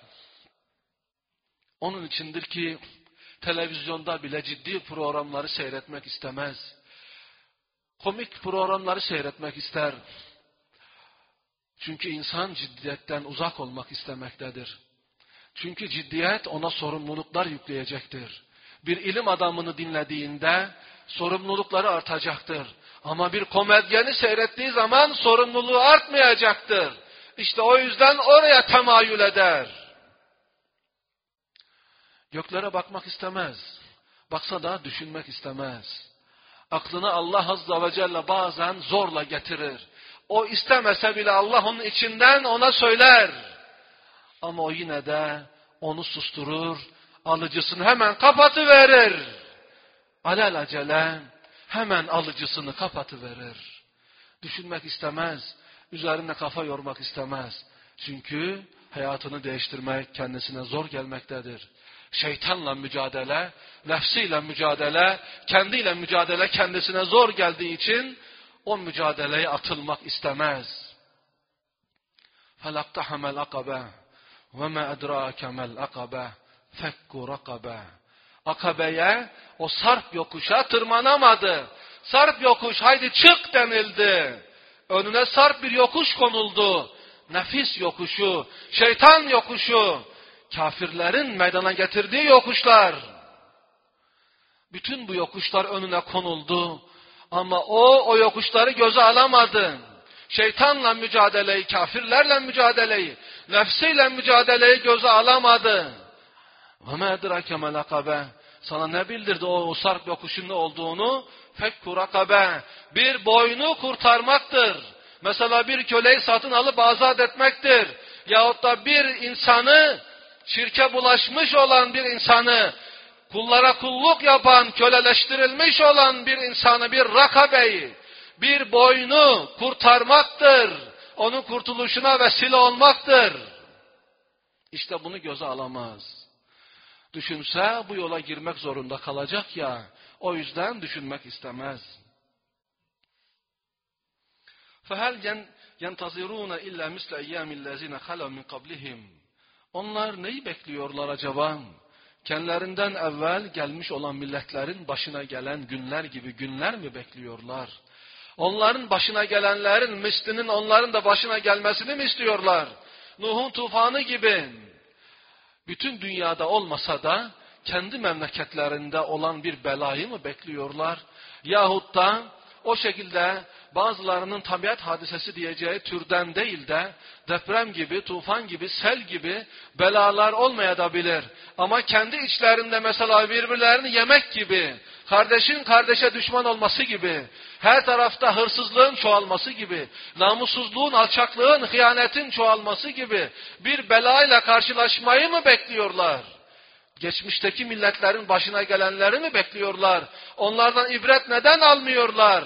Onun içindir ki televizyonda bile ciddi programları seyretmek istemez. Komik programları seyretmek ister. Çünkü insan ciddiyetten uzak olmak istemektedir. Çünkü ciddiyet ona sorumluluklar yükleyecektir. Bir ilim adamını dinlediğinde sorumlulukları artacaktır. Ama bir komedyeni seyrettiği zaman sorumluluğu artmayacaktır. İşte o yüzden oraya temayül eder. Göklere bakmak istemez. Baksa da düşünmek istemez. Aklına Allah Azze ve Celle bazen zorla getirir. O istemese bile Allah onun içinden ona söyler. Ama o yine de onu susturur, alıcısını hemen kapatıverir. Alelacele hemen alıcısını kapatıverir. Düşünmek istemez, üzerine kafa yormak istemez. Çünkü hayatını değiştirmek kendisine zor gelmektedir. Şeytanla mücadele, nefsiyle mücadele, kendiyle mücadele kendisine zor geldiği için o mücadeleye atılmak istemez. فَلَقْتَحَمَ الْاَقَبَةِ وَمَا اَدْرَاكَ مَا الْاَقَبَةِ فَكُّ رَقَبَةِ. Akabeye, o sarp yokuşa tırmanamadı. Sarp yokuş, haydi çık denildi. Önüne sarp bir yokuş konuldu. Nefis yokuşu, şeytan yokuşu, kafirlerin meydana getirdiği yokuşlar. Bütün bu yokuşlar önüne konuldu. Ama o, o yokuşları göze alamadı. Şeytanla mücadeleyi, kafirlerle mücadeleyi, nefsiyle mücadeleyi göze alamadı. وَمَا اَدْرَكَ مَلَقَبَ Sana ne bildirdi o, o sarp yokuşun ne olduğunu? Fekku rakabe. Bir boynu kurtarmaktır. Mesela bir köleyi satın alıp azat etmektir. Yahut da bir insanı, şirke bulaşmış olan bir insanı, kullara kulluk yapan, köleleştirilmiş olan bir insanı, bir rakabeyi, bir boynu kurtarmaktır. Onun kurtuluşuna vesile olmaktır. İşte bunu göze alamaz. Düşünse bu yola girmek zorunda kalacak ya, o yüzden düşünmek istemez. فَهَلْ يَنْتَظِرُونَ اِلَّا مِسْلَ اَيَّامِ الَّذ۪ينَ خَلَوْ مِنْ قَبْلِهِمْ Onlar neyi bekliyorlar acaba? Kendilerinden evvel gelmiş olan milletlerin başına gelen günler gibi günler mi bekliyorlar? Onların başına gelenlerin mislinin onların da başına gelmesini mi istiyorlar? Nuh'un tufanı gibi. Bütün dünyada olmasa da kendi memleketlerinde olan bir belayı mı bekliyorlar? Yahut da o şekilde bazılarının tabiat hadisesi diyeceği türden değil de deprem gibi, tufan gibi, sel gibi belalar olmayabilir. Ama kendi içlerinde mesela birbirlerini yemek gibi, kardeşin kardeşe düşman olması gibi, her tarafta hırsızlığın çoğalması gibi, namussuzluğun, alçaklığın, hıyanetin çoğalması gibi bir belayla karşılaşmayı mı bekliyorlar? Geçmişteki milletlerin başına gelenleri mi bekliyorlar? Onlardan ibret neden almıyorlar?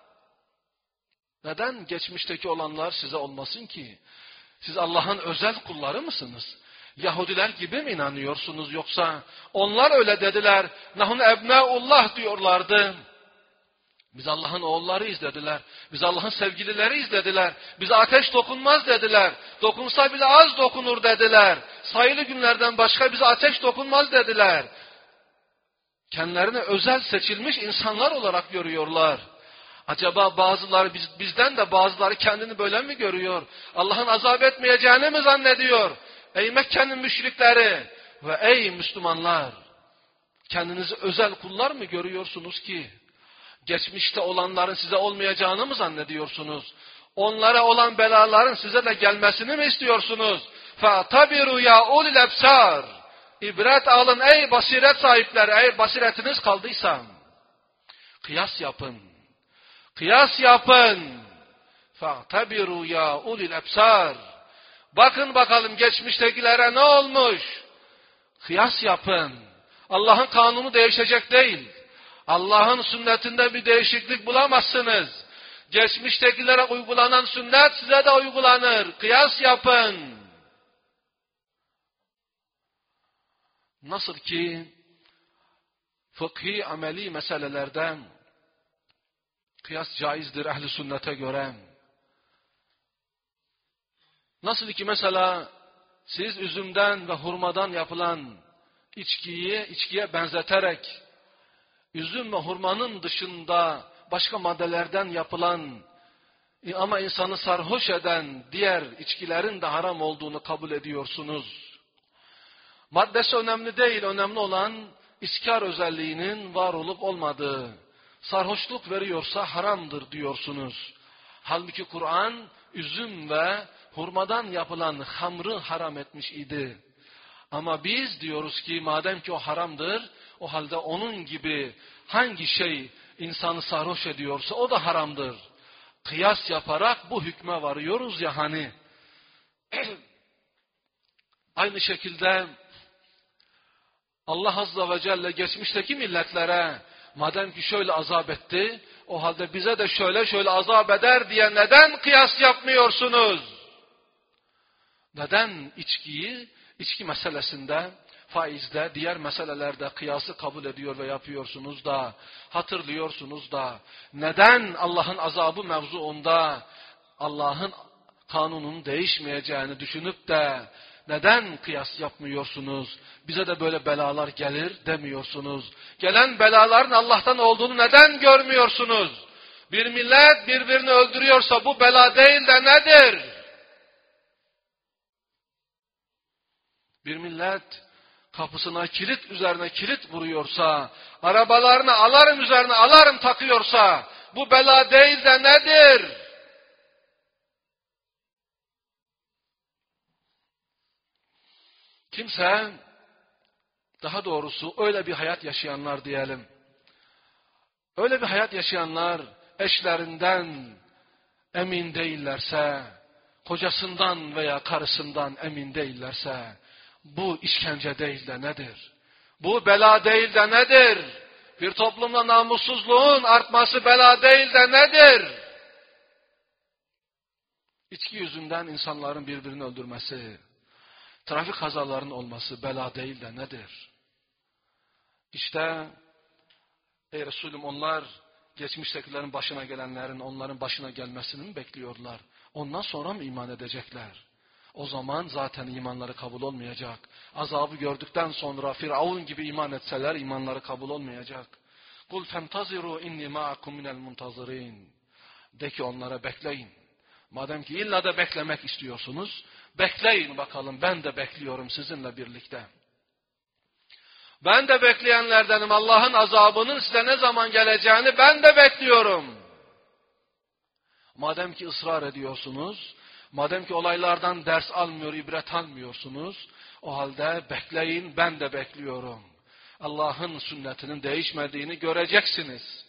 Neden geçmişteki olanlar size olmasın ki? Siz Allah'ın özel kulları mısınız? Yahudiler gibi mi inanıyorsunuz yoksa? Onlar öyle dediler. Nahun ebnaullah diyorlardı. Biz Allah'ın oğullarıyız dediler. Biz Allah'ın sevgilileriyiz dediler. Bize ateş dokunmaz dediler. Dokunsa bile az dokunur dediler. Sayılı günlerden başka bize ateş dokunmaz dediler. Kendilerini özel seçilmiş insanlar olarak görüyorlar. Acaba bazıları biz, bizden de bazıları kendini böyle mi görüyor? Allah'ın azap etmeyeceğini mi zannediyor? Ey Mekke'nin müşrikleri ve ey Müslümanlar! Kendinizi özel kullar mı görüyorsunuz ki? Geçmişte olanların size olmayacağını mı zannediyorsunuz? Onlara olan belaların size de gelmesini mi istiyorsunuz? فَاَتَبِرُوا يَا اُولِ الْاَبْسَارِ İbret alın ey basiret sahipleri, ey basiretiniz kaldıysa. Kıyas yapın. Kıyas yapın. فَاَعْتَبِرُوا يَا اُولِ الْاَبْسَارِ Bakın bakalım geçmiştekilere ne olmuş? Kıyas yapın. Allah'ın kanunu değişecek değil. Allah'ın sünnetinde bir değişiklik bulamazsınız. Geçmiştekilere uygulanan sünnet size de uygulanır. Kıyas yapın. Nasıl ki fıkhi ameli meselelerden kıyas caizdir ehli sünnete göre. Nasıl ki mesela siz üzümden ve hurmadan yapılan içkiyi içkiye benzeterek üzüm ve hurmanın dışında başka maddelerden yapılan ama insanı sarhoş eden diğer içkilerin de haram olduğunu kabul ediyorsunuz. Maddesi önemli değil, önemli olan iskar özelliğinin var olup olmadığı. Sarhoşluk veriyorsa haramdır diyorsunuz. Halbuki Kur'an üzüm ve hurmadan yapılan hamrı haram etmiş idi. Ama biz diyoruz ki madem ki o haramdır, o halde onun gibi hangi şey insanı sarhoş ediyorsa o da haramdır. Kıyas yaparak bu hükme varıyoruz ya hani. Aynı şekilde Allah Azze ve Celle geçmişteki milletlere madem ki şöyle azap etti, o halde bize de şöyle şöyle azap eder diye neden kıyas yapmıyorsunuz? Neden içkiyi, içki meselesinde, faizde, diğer meselelerde kıyası kabul ediyor ve yapıyorsunuz da, hatırlıyorsunuz da, neden Allah'ın azabı mevzuunda, Allah'ın kanunun değişmeyeceğini düşünüp de, Neden kıyas yapmıyorsunuz? Bize de böyle belalar gelir demiyorsunuz. Gelen belaların Allah'tan olduğunu neden görmüyorsunuz? Bir millet birbirini öldürüyorsa bu bela değil de nedir? Bir millet kapısına kilit üzerine kilit vuruyorsa, arabalarını alarm üzerine alarm takıyorsa, bu bela değil de nedir? Kimse, daha doğrusu öyle bir hayat yaşayanlar diyelim, öyle bir hayat yaşayanlar eşlerinden emin değillerse, kocasından veya karısından emin değillerse, bu işkence değil de nedir? Bu bela değil de nedir? Bir toplumda namussuzluğun artması bela değil de nedir? İçki yüzünden insanların birbirini öldürmesi, trafik kazalarının olması bela değil de nedir? İşte ey Resulüm, onlar geçmiştekilerin başına gelenlerin onların başına gelmesini mi bekliyorlar? Ondan sonra mı iman edecekler? O zaman zaten imanları kabul olmayacak. Azabı gördükten sonra Firavun gibi iman etseler imanları kabul olmayacak. Kul fentaziru inni ma'akum minel muntazirin. De ki onlara bekleyin. Madem ki illa da beklemek istiyorsunuz, bekleyin bakalım, ben de bekliyorum sizinle birlikte. Ben de bekleyenlerdenim. Allah'ın azabının size ne zaman geleceğini ben de bekliyorum. Madem ki ısrar ediyorsunuz, madem ki olaylardan ders almıyor, ibret almıyorsunuz, o halde bekleyin, ben de bekliyorum. Allah'ın sünnetinin değişmediğini göreceksiniz.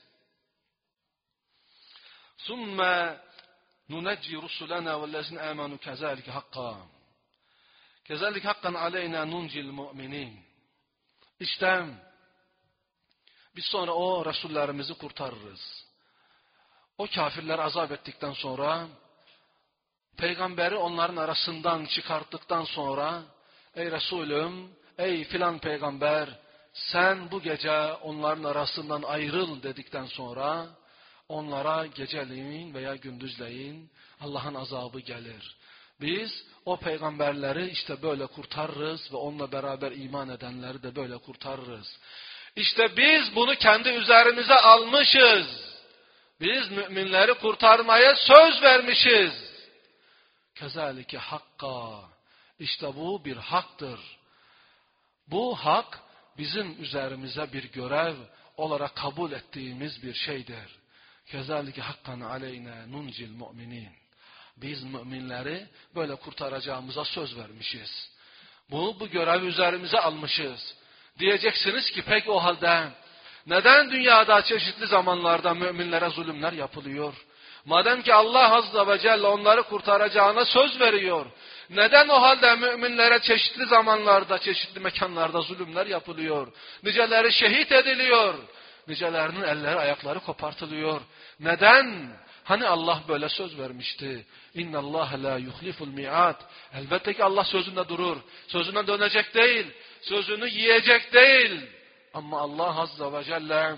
ثُمَّ نُنَجِّي رُسُلَنَا وَالَّذِينَ آمَنُوا كَذَلِكَ حَقًّا كَذَلِكَ حَقًّا عَلَيْنَا نُنْجِي الْمُؤْمِنِينَ. İşte biz sonra o Resullerimizi kurtarırız. O kafirler azap ettikten sonra, peygamberi onların arasından çıkarttıktan sonra, ey Resulüm, ey filan peygamber, sen bu gece onların arasından ayrıl dedikten sonra, onlara geceleyin veya gündüzleyin Allah'ın azabı gelir. Biz o peygamberleri işte böyle kurtarırız ve onunla beraber iman edenleri de böyle kurtarırız. İşte biz bunu kendi üzerimize almışız. Biz müminleri kurtarmaya söz vermişiz. Kezalike hakka. İşte bu bir haktır. Bu hak bizim üzerimize bir görev olarak kabul ettiğimiz bir şeydir. Kezalike hakkan aleyna nuncil mu'minin. Biz müminleri böyle kurtaracağımıza söz vermişiz. Bu, bu görevi üzerimize almışız. Diyeceksiniz ki peki o halde neden dünyada çeşitli zamanlarda müminlere zulümler yapılıyor? Madem ki Allah Azze ve Celle onları kurtaracağına söz veriyor, neden o halde müminlere çeşitli zamanlarda, çeşitli mekanlarda zulümler yapılıyor? Niceleri şehit ediliyor, nicelerinin elleri ayakları kopartılıyor. Neden? Hani Allah böyle söz vermişti. İnna Allah la yuhliful mi'at. Elbette ki Allah sözünde durur. Sözüne dönecek değil. Sözünü yiyecek değil. Ama Allah Azze ve Celle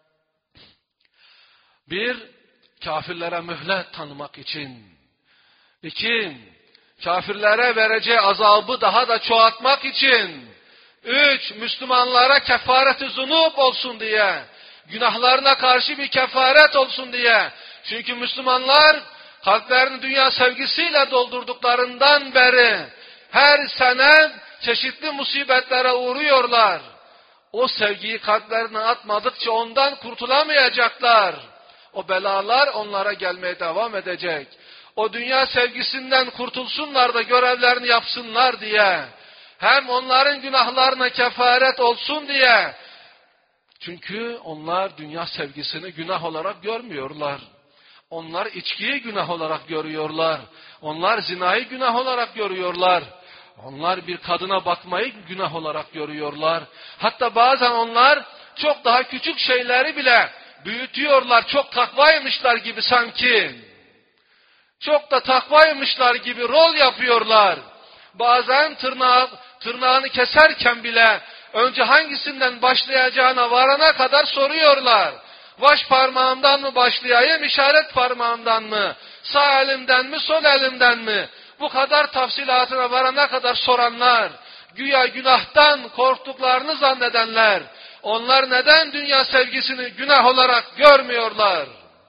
bir, kafirlere mühlet tanımak için. İki, kafirlere vereceği azabı daha da çoğaltmak için. Üç, Müslümanlara kefaret-i zunup olsun diye. Günahlarına karşı bir kefaret olsun diye. Çünkü Müslümanlar kalplerini dünya sevgisiyle doldurduklarından beri her sene çeşitli musibetlere uğruyorlar. O sevgiyi kalplerine atmadıkça ondan kurtulamayacaklar. O belalar onlara gelmeye devam edecek. O dünya sevgisinden kurtulsunlar da görevlerini yapsınlar diye. Hem onların günahlarına kefaret olsun diye. Çünkü onlar dünya sevgisini günah olarak görmüyorlar. Onlar içkiyi günah olarak görüyorlar. Onlar zinayı günah olarak görüyorlar. Onlar bir kadına bakmayı günah olarak görüyorlar. Hatta bazen onlar çok daha küçük şeyleri bile büyütüyorlar. Çok takvaymışlar gibi sanki. Çok da takvaymışlar gibi rol yapıyorlar. Bazen tırnağı, tırnağını keserken bile önce hangisinden başlayacağına varana kadar soruyorlar. Baş parmağımdan mı başlayayım, işaret parmağımdan mı? Sağ elimden mi, sol elimden mi? Bu bu kadar tafsilatına varana kadar soranlar, güya günahtan korktuklarını zannedenler, onlar neden dünya sevgisini günah olarak görmüyorlar?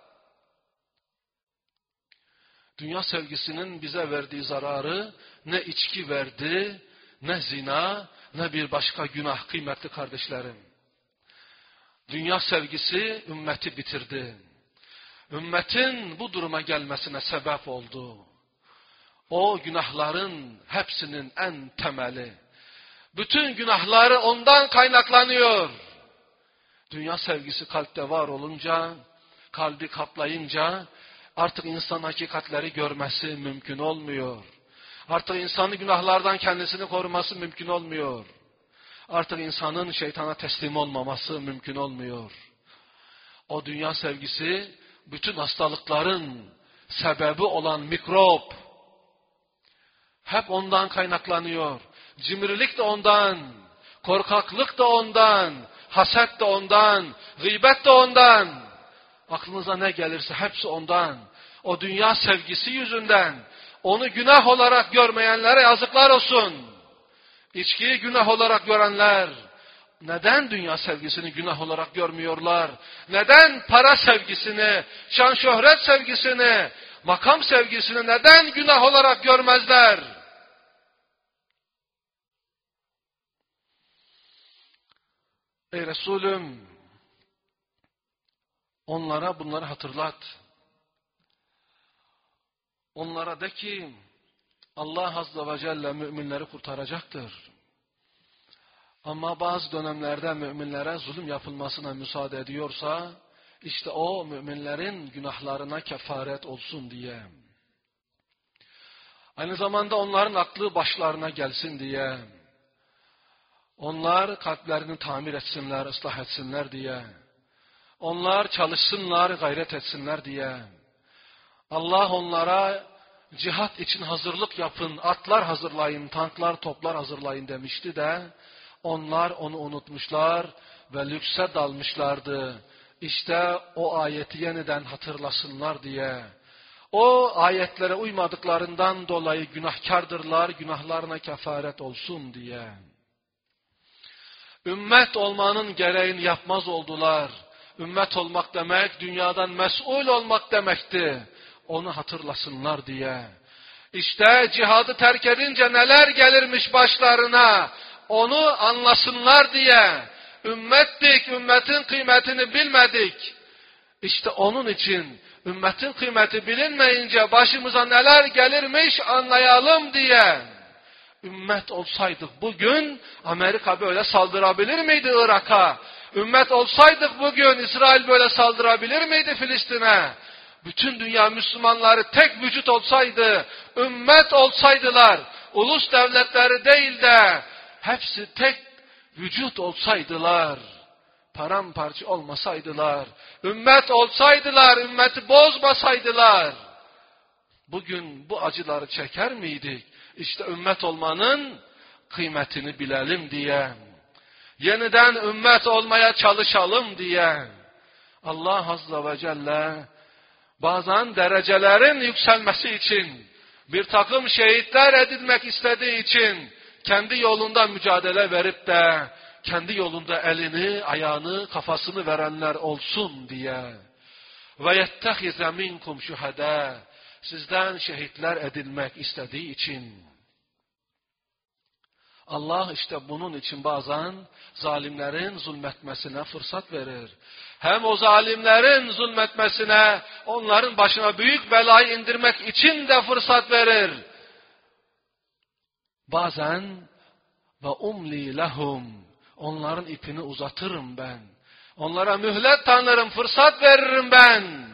Dünya sevgisinin bize verdiği zararı ne içki verdi, ne zina, ne bir başka günah kıymetli kardeşlerim. Dünya sevgisi ümmeti bitirdi. Ümmetin bu duruma gelmesine sebep oldu. O günahların hepsinin en temeli. Bütün günahları ondan kaynaklanıyor. Dünya sevgisi kalpte var olunca, kalbi kaplayınca artık insan hakikatleri görmesi mümkün olmuyor. Artık insanın günahlardan kendisini koruması mümkün olmuyor. Artık insanın şeytana teslim olmaması mümkün olmuyor. O dünya sevgisi bütün hastalıkların sebebi olan mikrop hep ondan kaynaklanıyor. Cimrilik de ondan, korkaklık da ondan, haset de ondan, gıybet de ondan. Aklınıza ne gelirse hepsi ondan. O dünya sevgisi yüzünden onu günah olarak görmeyenlere yazıklar olsun. İçkiyi günah olarak görenler neden dünya sevgisini günah olarak görmüyorlar? Neden para sevgisini, şan şöhret sevgisini, makam sevgisini neden günah olarak görmezler? Ey Resulüm, onlara bunları hatırlat. Onlara de ki Allah Azze ve Celle müminleri kurtaracaktır. Ama bazı dönemlerde müminlere zulüm yapılmasına müsaade ediyorsa, işte o müminlerin günahlarına kefaret olsun diye. Aynı zamanda onların aklı başlarına gelsin diye. Onlar kalplerini tamir etsinler, ıslah etsinler diye. Onlar çalışsınlar, gayret etsinler diye. Allah onlara cihat için hazırlık yapın, atlar hazırlayın, tanklar, toplar hazırlayın demişti de, onlar onu unutmuşlar ve lükse dalmışlardı. İşte o ayeti yeniden hatırlasınlar diye. O ayetlere uymadıklarından dolayı günahkardırlar, günahlarına kefaret olsun diye. Ümmet olmanın gereğini yapmaz oldular. Ümmet olmak demek, dünyadan mesul olmak demekti. Onu hatırlasınlar diye. İşte cihadı terk edince neler gelirmiş başlarına, onu anlasınlar diye. Ümmettik, ümmetin kıymetini bilmedik. İşte onun için ümmetin kıymeti bilinmeyince başımıza neler gelirmiş anlayalım diye. Ümmet olsaydık bugün Amerika böyle saldırabilir miydi Irak'a? Ümmet olsaydık bugün İsrail böyle saldırabilir miydi Filistin'e? Bütün dünya Müslümanları tek vücut olsaydı, ümmet olsaydılar, ulus devletleri değil de hepsi tek vücut olsaydılar, paramparça olmasaydılar, ümmet olsaydılar, ümmeti bozmasaydılar, bugün bu acıları çeker miydik? İşte ümmet olmanın kıymetini bilelim diye, yeniden ümmet olmaya çalışalım diye, Allah Azze ve Celle bazen derecelerin yükselmesi için, bir takım şehitler edilmek istediği için, kendi yolunda mücadele verip de, kendi yolunda elini, ayağını, kafasını verenler olsun diye. Ve yettehize minkum şuhada, sizden şehitler edilmek istediği için. Allah işte bunun için bazen zalimlerin zulmetmesine fırsat verir. Hem o zalimlerin zulmetmesine, onların başına büyük belayı indirmek için de fırsat verir. Bazen ve umli lehum, onların ipini uzatırım ben. Onlara mühlet tanırım, fırsat veririm ben.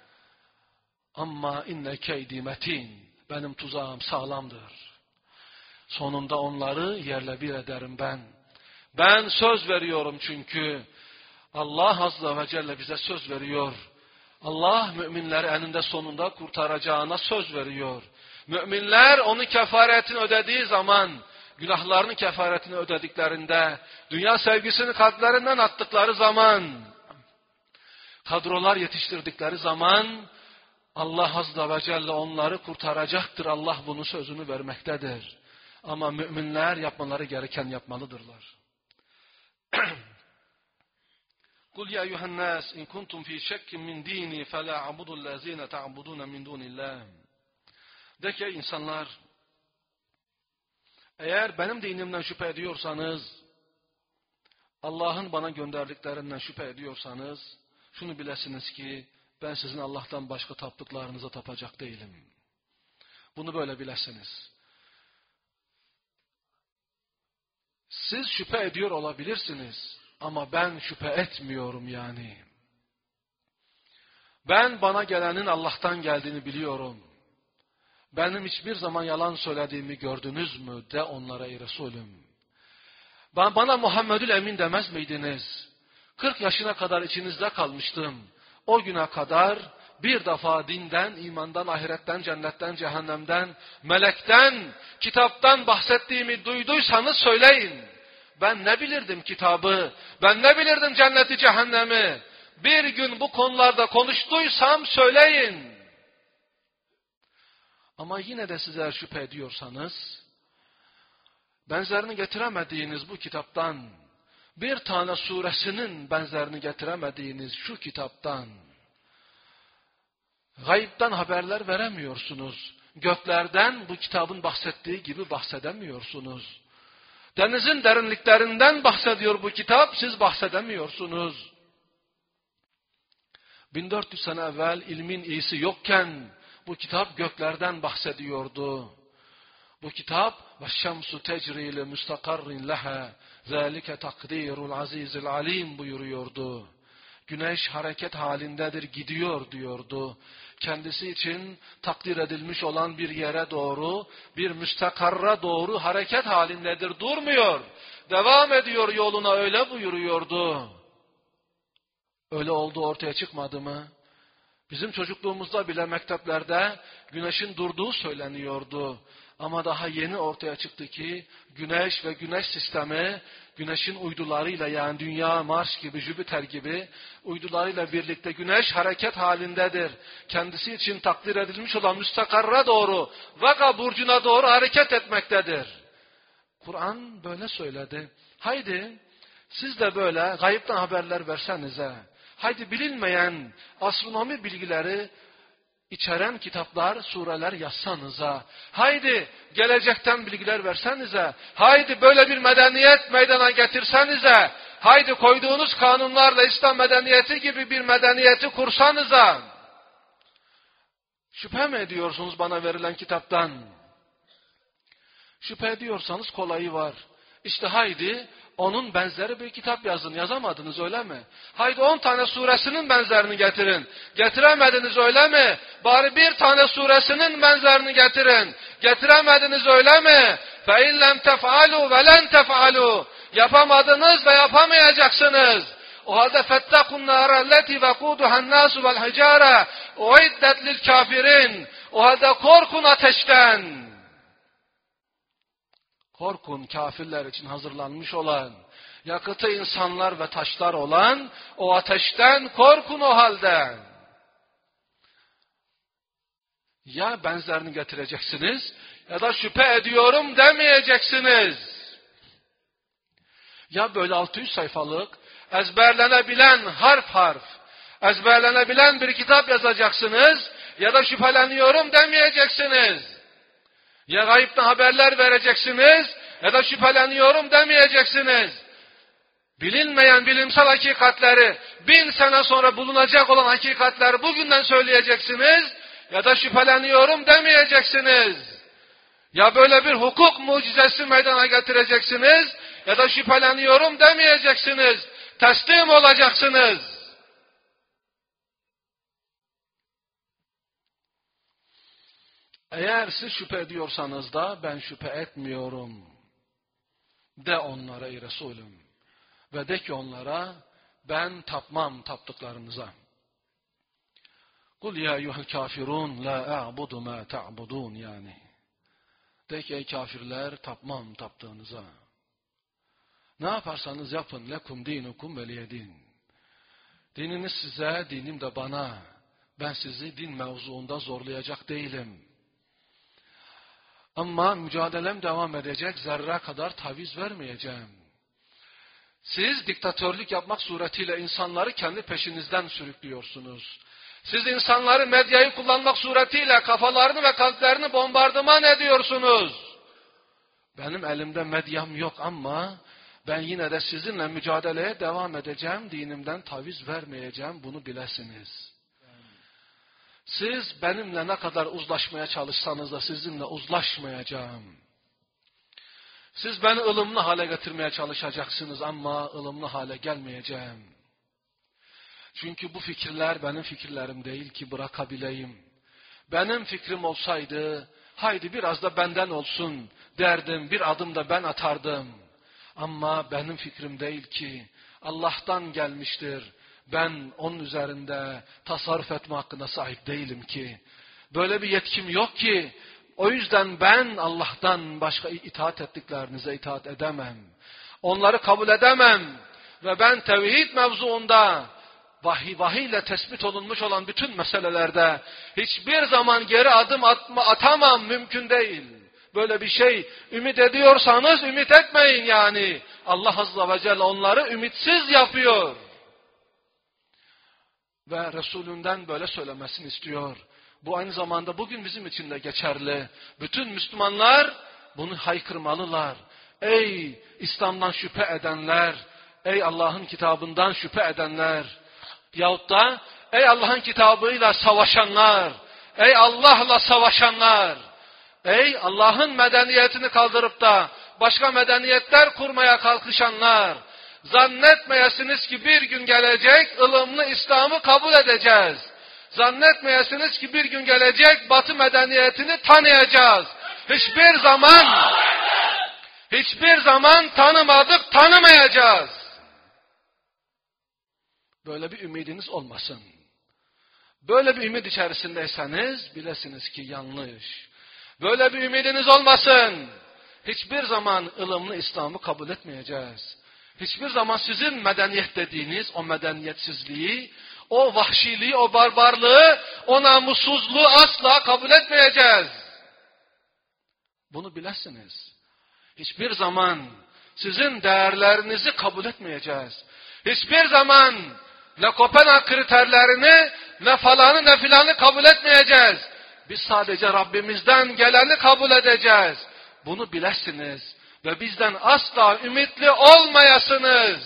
Ama inne keydi metin, benim tuzağım sağlamdır. Sonunda onları yerle bir ederim ben. Ben söz veriyorum çünkü Allah Azze ve Celle bize söz veriyor. Allah müminleri eninde sonunda kurtaracağına söz veriyor. Müminler onun kefaretini ödediği zaman, günahlarının kefaretini ödediklerinde, dünya sevgisini kalplerinden attıkları zaman, kadrolar yetiştirdikleri zaman, Allah Azze ve Celle onları kurtaracaktır. Allah bunun sözünü vermektedir. Ama müminler yapmaları gereken yapmalıdırlar. Kul ya eyyuhen nas in kuntum fi şekkin min dini fela a'budul lezine ta'budun min dunillah. De ki insanlar, eğer benim dinimden şüphe ediyorsanız, Allah'ın bana gönderdiklerinden şüphe ediyorsanız, şunu bilesiniz ki ben sizin Allah'tan başka taptıklarınıza tapacak değilim. Bunu böyle bilesiniz. Siz şüphe ediyor olabilirsiniz ama ben şüphe etmiyorum yani. Ben bana gelenin Allah'tan geldiğini biliyorum. Benim hiçbir zaman yalan söylediğimi gördünüz mü de onlara ey Resulüm. Ben, bana Muhammedül Emin demez miydiniz? kırk yaşına kadar içinizde kalmıştım. O güne kadar bir defa dinden, imandan, ahiretten, cennetten, cehennemden, melekten, kitaptan bahsettiğimi duyduysanız söyleyin. Ben ne bilirdim kitabı, ben ne bilirdim cenneti, cehennemi. Bir gün bu konularda konuştuysam söyleyin. Ama yine de siz eğer şüphe ediyorsanız, benzerini getiremediğiniz bu kitaptan, bir tane suresinin benzerini getiremediğiniz şu kitaptan, gayipten haberler veremiyorsunuz. Göklerden bu kitabın bahsettiği gibi bahsedemiyorsunuz. Denizin derinliklerinden bahsediyor bu kitap, siz bahsedemiyorsunuz. bin dört yüz sene evvel ilmin iyisi yokken bu kitap göklerden bahsediyordu. Bu kitap وَالشَّمْسُ تَجْرِي لِمُسْتَقَرٍ لَهَا ذَٰلِكَ تَقْدِيرُ الْعَز۪يزِ الْعَل۪يمِ buyuruyordu. Güneş hareket halindedir, gidiyor diyordu. Kendisi için takdir edilmiş olan bir yere doğru, bir müstakarra doğru hareket halindedir, durmuyor. Devam ediyor yoluna, öyle buyuruyordu. Öyle oldu, ortaya çıkmadı mı? Bizim çocukluğumuzda bile mekteplerde güneşin durduğu söyleniyordu. Ama daha yeni ortaya çıktı ki güneş ve güneş sistemi, güneşin uydularıyla, yani Dünya, Mars gibi, Jüpiter gibi uydularıyla birlikte güneş hareket halindedir. Kendisi için takdir edilmiş olan müstakarra doğru, Vaka burcuna doğru hareket etmektedir. Kur'an böyle söyledi. Haydi siz de böyle gayipten haberler versenize. Haydi bilinmeyen astronomi bilgileri içeren kitaplar, sureler yazsanıza. Haydi gelecekten bilgiler versenize. Haydi böyle bir medeniyet meydana getirsenize. Haydi koyduğunuz kanunlarla İslam medeniyeti gibi bir medeniyeti kursanıza. Şüphe mi ediyorsunuz bana verilen kitaptan? Şüphe ediyorsanız kolayı var. İşte haydi onun benzeri bir kitap yazın. Yazamadınız öyle mi? Haydi on tane suresinin benzerini getirin. Getiremediniz öyle mi? Bari bir tane suresinin benzerini getirin. Getiremediniz öyle mi? فَاِنْ لَمْ تَفْعَلُوا وَلَنْ تَفْعَلُوا Yapamadınız ve yapamayacaksınız. O halde فَاتَّقُوا النَّارَ الَّتِي وَقُودُهَا النَّاسُ وَالْحِجَارَةُ اُعِدَّتْ لِلْكَافِرِينَ O halde korkun ateşten. Korkun kafirler için hazırlanmış olan, yakıtı insanlar ve taşlar olan o ateşten korkun o halde. Ya benzerini getireceksiniz ya da şüphe ediyorum demeyeceksiniz. Ya böyle altı yüz sayfalık ezberlenebilen harf harf, ezberlenebilen bir kitap yazacaksınız ya da şüpheleniyorum demeyeceksiniz. Ya gayipten haberler vereceksiniz ya da şüpheleniyorum demeyeceksiniz. Bilinmeyen bilimsel hakikatleri, bin sene sonra bulunacak olan hakikatleri bugünden söyleyeceksiniz ya da şüpheleniyorum demeyeceksiniz. Ya böyle bir hukuk mucizesi meydana getireceksiniz ya da şüpheleniyorum demeyeceksiniz. Teslim olacaksınız. Eğer siz şüphe ediyorsanız da ben şüphe etmiyorum. De onlara ey Resulüm. Ve de ki onlara ben tapmam taptıklarınıza. Kul ya eyyuhel kafirun la a'budu ma ta'budun yani. De ki ey kafirler tapmam taptığınıza. Ne yaparsanız yapın lekum dinukum veliyedin. Dininiz size, dinim de bana. Ben sizi din mevzuunda zorlayacak değilim. Ama mücadelem devam edecek, zerre kadar taviz vermeyeceğim. Siz diktatörlük yapmak suretiyle insanları kendi peşinizden sürüklüyorsunuz. Siz insanları medyayı kullanmak suretiyle kafalarını ve kalplerini bombardıman ediyorsunuz. Benim elimde medyam yok ama ben yine de sizinle mücadeleye devam edeceğim. Dinimden taviz vermeyeceğim, bunu bilesiniz. Siz benimle ne kadar uzlaşmaya çalışsanız da sizinle uzlaşmayacağım. Siz beni ılımlı hale getirmeye çalışacaksınız ama ılımlı hale gelmeyeceğim. Çünkü bu fikirler benim fikirlerim değil ki bırakabileyim. Benim fikrim olsaydı, haydi biraz da benden olsun derdim, bir adım da ben atardım. Ama benim fikrim değil ki, Allah'tan gelmiştir. Ben onun üzerinde tasarruf etme hakkına sahip değilim ki. Böyle bir yetkim yok ki. O yüzden ben Allah'tan başka itaat ettiklerinize itaat edemem. Onları kabul edemem. Ve ben tevhid mevzuunda vahiy, vahiy ile tespit olunmuş olan bütün meselelerde hiçbir zaman geri adım atma, atamam, mümkün değil. Böyle bir şey ümit ediyorsanız ümit etmeyin yani. Allah Azze ve Celle onları ümitsiz yapıyor. Ve Resulünden böyle söylemesini istiyor. Bu aynı zamanda bugün bizim için de geçerli. Bütün Müslümanlar bunu haykırmalılar. Ey İslam'dan şüphe edenler, ey Allah'ın kitabından şüphe edenler, yahut da ey Allah'ın kitabıyla savaşanlar, ey Allah'la savaşanlar, ey Allah'ın medeniyetini kaldırıp da başka medeniyetler kurmaya kalkışanlar, zannetmeyesiniz ki bir gün gelecek, ılımlı İslam'ı kabul edeceğiz. Zannetmeyesiniz ki bir gün gelecek, Batı medeniyetini tanıyacağız. Hiçbir zaman, hiçbir zaman tanımadık, tanımayacağız. Böyle bir ümidiniz olmasın. Böyle bir ümit içerisindeyseniz bilesiniz ki yanlış. Böyle bir ümidiniz olmasın. Hiçbir zaman ılımlı İslam'ı kabul etmeyeceğiz. Hiçbir zaman sizin medeniyet dediğiniz o medeniyetsizliği, o vahşiliği, o barbarlığı, o namussuzluğu asla kabul etmeyeceğiz. Bunu bilesiniz. Hiçbir zaman sizin değerlerinizi kabul etmeyeceğiz. Hiçbir zaman ne Kopenhag kriterlerini, ne falanı ne filanı kabul etmeyeceğiz. Biz sadece Rabbimizden geleni kabul edeceğiz. Bunu bilesiniz ve bizden asla ümitli olmayasınız.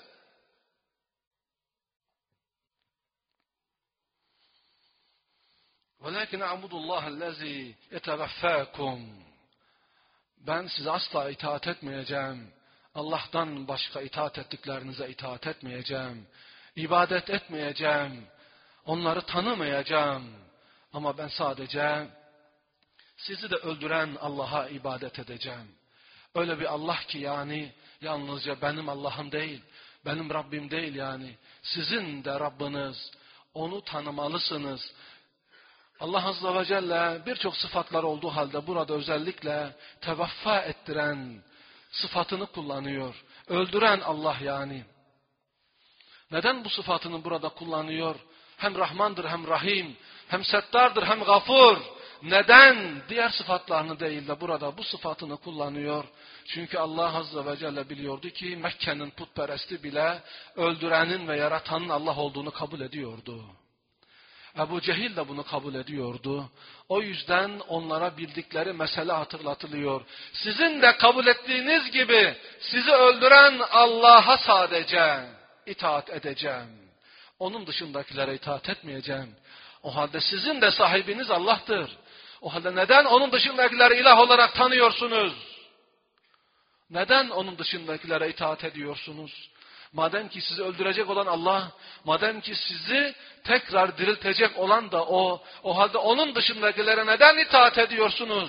وَلَكِنْ اَعْبُدُ اللّٰهَ الَّذ۪ي يَتَوَفَّاكُمْ Ben size asla itaat etmeyeceğim. Allah'tan başka itaat ettiklerinize itaat etmeyeceğim. İbadet etmeyeceğim. Onları tanımayacağım. Ama ben sadece sizi de öldüren Allah'a ibadet edeceğim. Öyle bir Allah ki yani yalnızca benim Allah'ım değil, benim Rabbim değil yani. Sizin de Rabbiniz, onu tanımalısınız. Allah Azze ve Celle birçok sıfatlar olduğu halde burada özellikle tevaffa ettiren sıfatını kullanıyor. Öldüren Allah yani. Neden bu sıfatını burada kullanıyor? Hem Rahmandır hem Rahim, hem Settardır hem Gafur. Neden diğer sıfatlarını değil de burada bu sıfatını kullanıyor? Çünkü Allah Azze ve Celle biliyordu ki Mekke'nin putperesti bile öldürenin ve yaratanın Allah olduğunu kabul ediyordu. Ebu Cehil de bunu kabul ediyordu. O yüzden onlara bildikleri mesele hatırlatılıyor. Sizin de kabul ettiğiniz gibi sizi öldüren Allah'a sadece itaat edeceğim. Onun dışındakilere itaat etmeyeceğim. O halde sizin de sahibiniz Allah'tır. O halde neden onun dışındakileri ilah olarak tanıyorsunuz? Neden onun dışındakilere itaat ediyorsunuz? Madem ki sizi öldürecek olan Allah, madem ki sizi tekrar diriltecek olan da O, o halde onun dışındakilere neden itaat ediyorsunuz?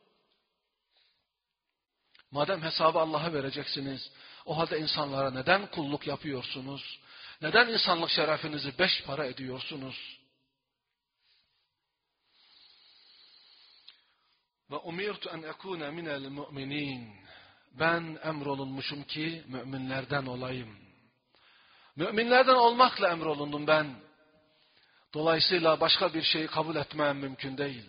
Madem hesabı Allah'a vereceksiniz, o halde insanlara neden kulluk yapıyorsunuz? Neden insanlık şerefinizi beş para ediyorsunuz? Ve umirtu en ekune minel mu'minin. Ben emrolunmuşum ki müminlerden olayım. Müminlerden olmakla emrolundum ben. Dolayısıyla başka bir şeyi kabul etmem mümkün değil.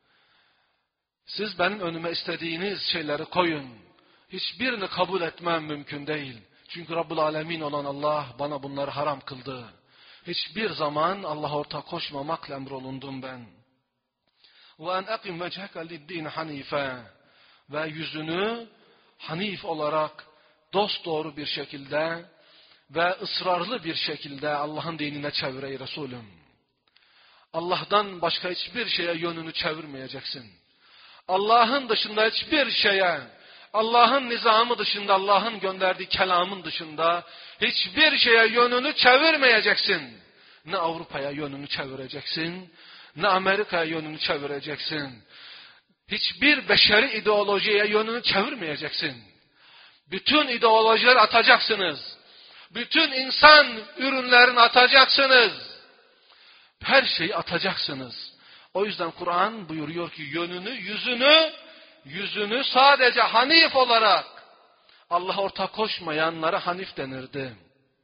Siz benim önüme istediğiniz şeyleri koyun. Hiçbirini kabul etmem mümkün değil. Çünkü Rabbul Alemin olan Allah bana bunları haram kıldı. Hiçbir zaman Allah'a ortak koşmamakla emrolundum ben. وَاَنْ اَقِمْ وَجْهَكَ لِلدِّينَ حَن۪يفًا Ve yüzünü hanif olarak dosdoğru bir şekilde ve ısrarlı bir şekilde Allah'ın dinine çevir ey Resulüm. Allah'tan başka hiçbir şeye yönünü çevirmeyeceksin. Allah'ın dışında hiçbir şeye, Allah'ın nizamı dışında, Allah'ın gönderdiği kelamın dışında hiçbir şeye yönünü çevirmeyeceksin. Ne Avrupa'ya yönünü çevireceksin, ne Amerika'ya yönünü çevireceksin. Hiçbir beşeri ideolojiye yönünü çevirmeyeceksin. Bütün ideolojileri atacaksınız. Bütün insan ürünlerini atacaksınız. Her şeyi atacaksınız. O yüzden Kur'an buyuruyor ki yönünü, yüzünü, yüzünü sadece hanif olarak, Allah'a ortak koşmayanlara hanif denirdi.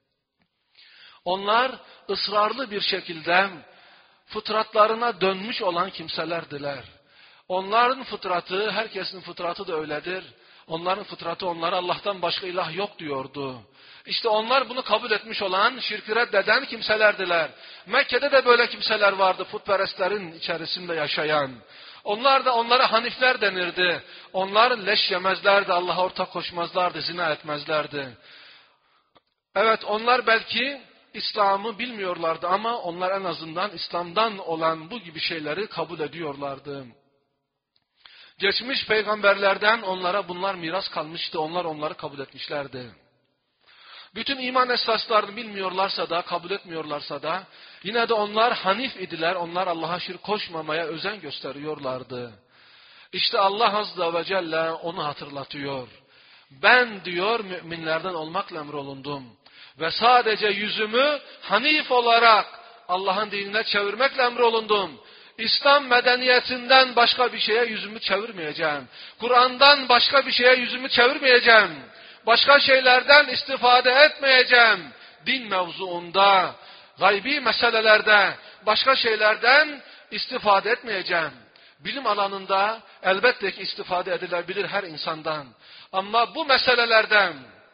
Onlar ısrarlı bir şekilde fıtratlarına dönmüş olan kimselerdiler. Onların fıtratı, herkesin fıtratı da öyledir. Onların fıtratı onlara Allah'tan başka ilah yok diyordu. İşte onlar bunu kabul etmiş olan, şirki reddeden kimselerdiler. Mekke'de de böyle kimseler vardı, putperestlerin içerisinde yaşayan. Onlar da onlara hanifler denirdi. Onlar leş yemezlerdi, Allah'a ortak koşmazlardı, zina etmezlerdi. Evet, onlar belki İslam'ı bilmiyorlardı ama onlar en azından İslam'dan olan bu gibi şeyleri kabul ediyorlardı. Geçmiş peygamberlerden onlara bunlar miras kalmıştı. Onlar onları kabul etmişlerdi. Bütün iman esaslarını bilmiyorlarsa da, kabul etmiyorlarsa da yine de onlar hanif idiler. Onlar Allah'a şirk koşmamaya özen gösteriyorlardı. İşte Allah Azze ve Celle onu hatırlatıyor. Ben diyor müminlerden olmakla emrolundum. Ve sadece yüzümü hanif olarak Allah'ın dinine çevirmekle emrolundum. İslam medeniyetinden başka bir şeye yüzümü çevirmeyeceğim. Kur'an'dan başka bir şeye yüzümü çevirmeyeceğim. Başka şeylerden istifade etmeyeceğim. Din mevzuunda, gaybi meselelerde başka şeylerden istifade etmeyeceğim. Bilim alanında elbette ki istifade edilebilir her insandan. Ama bu meselelerden,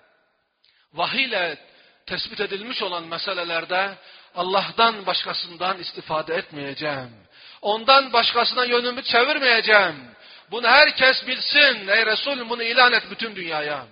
vahiy ile tespit edilmiş olan meselelerde Allah'tan başkasından istifade etmeyeceğim. Ondan başkasına yönümü çevirmeyeceğim. Bunu herkes bilsin. Ey Resul, bunu ilan et bütün dünyaya.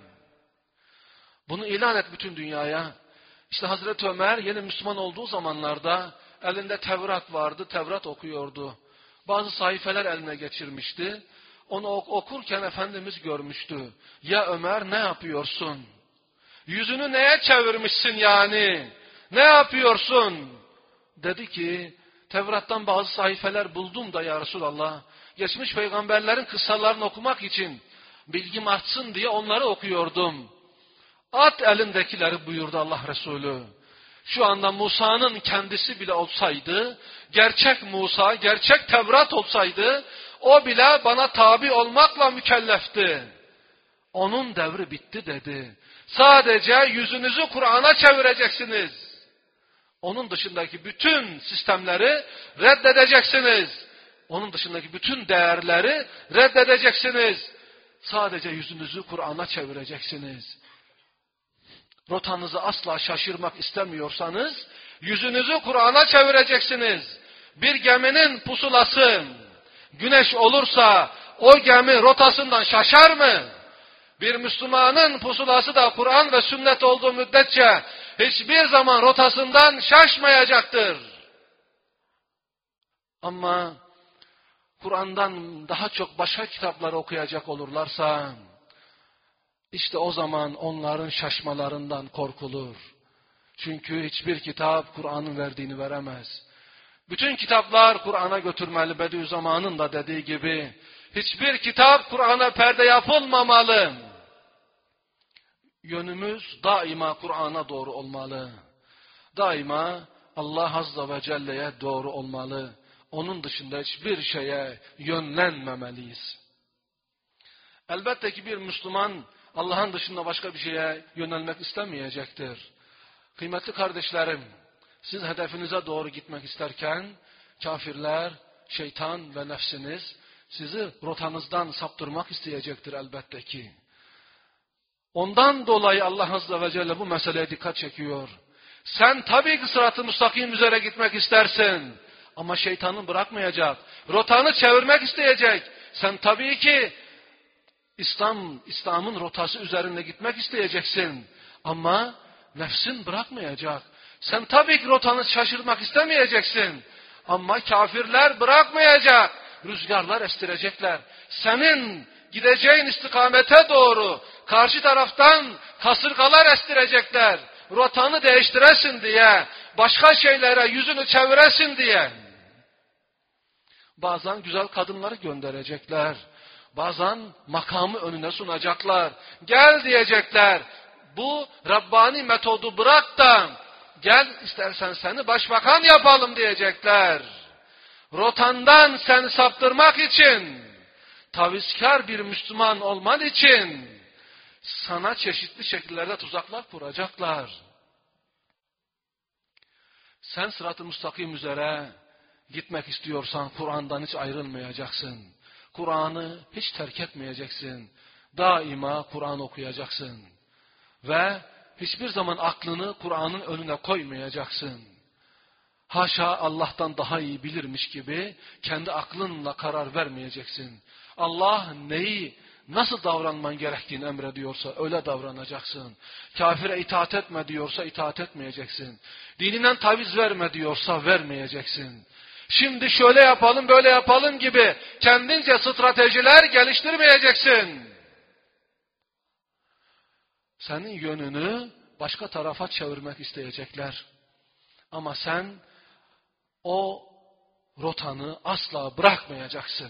Bunu ilan et bütün dünyaya. İşte Hazreti Ömer yeni Müslüman olduğu zamanlarda elinde Tevrat vardı. Tevrat okuyordu. Bazı sayfeler eline geçirmişti. Onu okurken Efendimiz görmüştü. Ya Ömer, ne yapıyorsun? Yüzünü neye çevirmişsin yani? Ne yapıyorsun? Dedi ki, Tevrat'tan bazı sayfeler buldum da ya Resulallah. Geçmiş peygamberlerin kıssalarını okumak için bilgim artsın diye onları okuyordum. At elindekileri buyurdu Allah Resulü. Şu anda Musa'nın kendisi bile olsaydı, gerçek Musa, gerçek Tevrat olsaydı, o bile bana tabi olmakla mükellefti. Onun devri bitti dedi. Sadece yüzünüzü Kur'an'a çevireceksiniz. Onun dışındaki bütün sistemleri reddedeceksiniz. Onun dışındaki bütün değerleri reddedeceksiniz. Sadece yüzünüzü Kur'an'a çevireceksiniz. Rotanızı asla şaşırmak istemiyorsanız yüzünüzü Kur'an'a çevireceksiniz. Bir geminin pusulası güneş olursa o gemi rotasından şaşar mı? Bir Müslümanın pusulası da Kur'an ve sünnet olduğu müddetçe hiçbir zaman rotasından şaşmayacaktır. Ama Kur'an'dan daha çok başka kitapları okuyacak olurlarsa, işte o zaman onların şaşmalarından korkulur. Çünkü hiçbir kitap Kur'an'ın verdiğini veremez. Bütün kitaplar Kur'an'a götürmeli. Bediüzzaman'ın da dediği gibi, hiçbir kitap Kur'an'a perde yapılmamalı. Yönümüz daima Kur'an'a doğru olmalı. Daima Allah Azze ve Celle'ye doğru olmalı. Onun dışında hiçbir şeye yönlenmemeliyiz. Elbette ki bir Müslüman Allah'ın dışında başka bir şeye yönelmek istemeyecektir. Kıymetli kardeşlerim, Siz hedefinize doğru gitmek isterken kafirler, şeytan ve nefsiniz sizi rotanızdan saptırmak isteyecektir elbette ki. Ondan dolayı Allah Azze ve Celle bu meseleye dikkat çekiyor. Sen tabii ki sırat-ı müstakim üzere gitmek istersin. Ama şeytanın bırakmayacak. Rotanı çevirmek isteyecek. Sen tabii ki İslam, İslam'ın rotası üzerinde gitmek isteyeceksin. Ama nefsin bırakmayacak. Sen tabii ki rotanı şaşırmak istemeyeceksin. Ama kafirler bırakmayacak. Rüzgarlar estirecekler. Senin gideceğin istikamete doğru karşı taraftan kasırgalar estirecekler. Rotanı değiştiresin diye, başka şeylere yüzünü çeviresin diye. Bazen güzel kadınları gönderecekler. Bazen makamı önüne sunacaklar. Gel diyecekler. Bu Rabbani metodu bırak da gel istersen seni başbakan yapalım diyecekler. Rotandan seni saptırmak için, tavizkar bir Müslüman olman için sana çeşitli şekillerde tuzaklar kuracaklar. Sen sırat-ı müstakim üzere gitmek istiyorsan Kur'an'dan hiç ayrılmayacaksın. Kur'an'ı hiç terk etmeyeceksin. Daima Kur'an okuyacaksın. Ve hiçbir zaman aklını Kur'an'ın önüne koymayacaksın. Haşa Allah'tan daha iyi bilirmiş gibi kendi aklınla karar vermeyeceksin. Allah neyi, nasıl davranman gerektiğini emrediyorsa öyle davranacaksın. Kafire itaat etme diyorsa itaat etmeyeceksin. Dininden taviz verme diyorsa vermeyeceksin. Şimdi şöyle yapalım böyle yapalım gibi kendince stratejiler geliştirmeyeceksin. Senin yönünü başka tarafa çevirmek isteyecekler. Ama sen o rotanı asla bırakmayacaksın.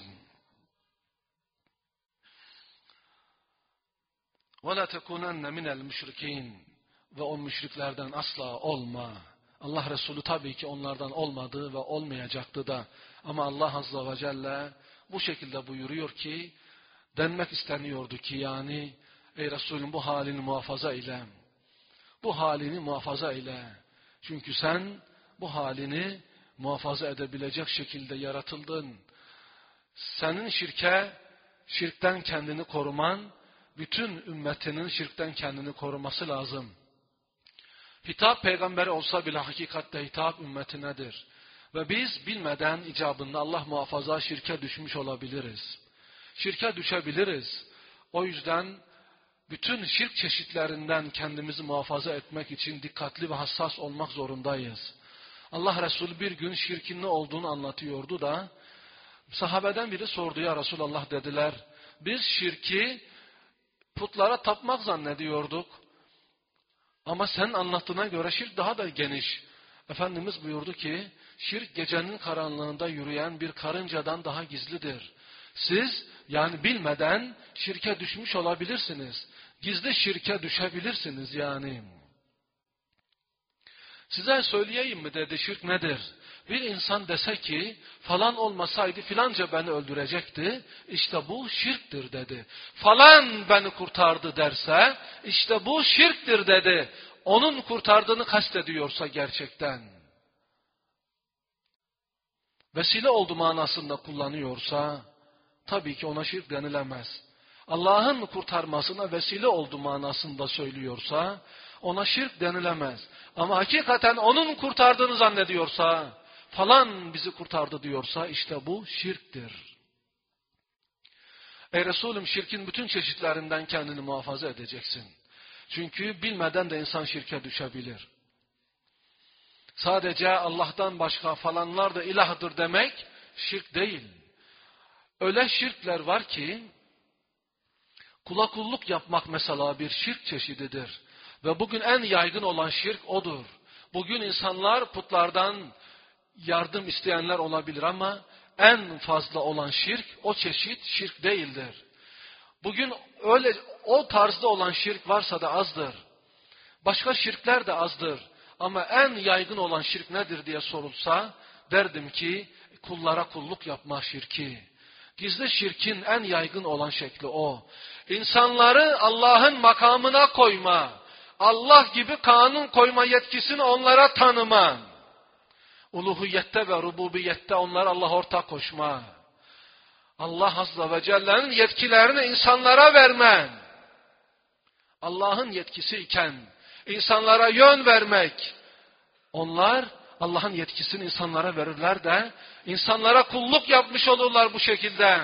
وَلَا تَكُونَنَّ مِنَ الْمُشْرِكِينَ Ve o müşriklerden asla olma. Allah Resulü tabii ki onlardan olmadı ve olmayacaktı da. Ama Allah Azze ve Celle bu şekilde buyuruyor ki, denmek isteniyordu ki yani, ey Resulüm bu halini muhafaza ile. Bu halini muhafaza ile. Çünkü sen bu halini muhafaza edebilecek şekilde yaratıldın. Senin şirke, şirkten kendini koruman, bütün ümmetinin şirkten kendini koruması lazım. Hitap peygamberi olsa bile hakikatte hitap ümmetinedir. Ve biz bilmeden icabında Allah muhafaza şirke düşmüş olabiliriz. Şirke düşebiliriz. O yüzden bütün şirk çeşitlerinden kendimizi muhafaza etmek için dikkatli ve hassas olmak zorundayız. Allah Resulü bir gün şirkin ne olduğunu anlatıyordu da sahabeden biri sordu, ya Resulallah dediler. Biz şirki putlara tapmak zannediyorduk. Ama senin anlattığına göre şirk daha da geniş. Efendimiz buyurdu ki şirk gecenin karanlığında yürüyen bir karıncadan daha gizlidir. Siz yani bilmeden şirke düşmüş olabilirsiniz. Gizli şirke düşebilirsiniz yani. Size söyleyeyim mi dedi, şirk nedir? Bir insan dese ki falan olmasaydı filanca beni öldürecekti. İşte bu şirktir dedi. Falan beni kurtardı derse işte bu şirktir dedi. Onun kurtardığını kastediyorsa gerçekten. Vesile oldu manasında kullanıyorsa tabii ki ona şirk denilemez. Allah'ın kurtarmasına vesile oldu manasında söylüyorsa ona şirk denilemez. Ama hakikaten onun kurtardığını zannediyorsa, falan bizi kurtardı diyorsa işte bu şirktir. Ey Resulüm şirkin bütün çeşitlerinden kendini muhafaza edeceksin. Çünkü bilmeden de insan şirke düşebilir. Sadece Allah'tan başka falanlar da ilahdır demek şirk değil. Öyle şirkler var ki kula kulluk yapmak mesela bir şirk çeşididir. Ve bugün en yaygın olan şirk odur. Bugün insanlar putlardan yardım isteyenler olabilir ama en fazla olan şirk o çeşit şirk değildir. Bugün öyle o tarzda olan şirk varsa da azdır. Başka şirkler de azdır. Ama en yaygın olan şirk nedir diye sorulsa derdim ki kullara kulluk yapma şirki. Gizli şirkin en yaygın olan şekli o. İnsanları Allah'ın makamına koyma. Allah gibi kanun koyma yetkisini onlara tanıma. uluhiyette ve rububiyette onlara Allah ortak koşma. Allah Azze ve Celle'nin yetkilerini insanlara vermen. Allah'ın yetkisi iken insanlara yön vermek. Onlar Allah'ın yetkisini insanlara verirler de insanlara kulluk yapmış olurlar bu şekilde.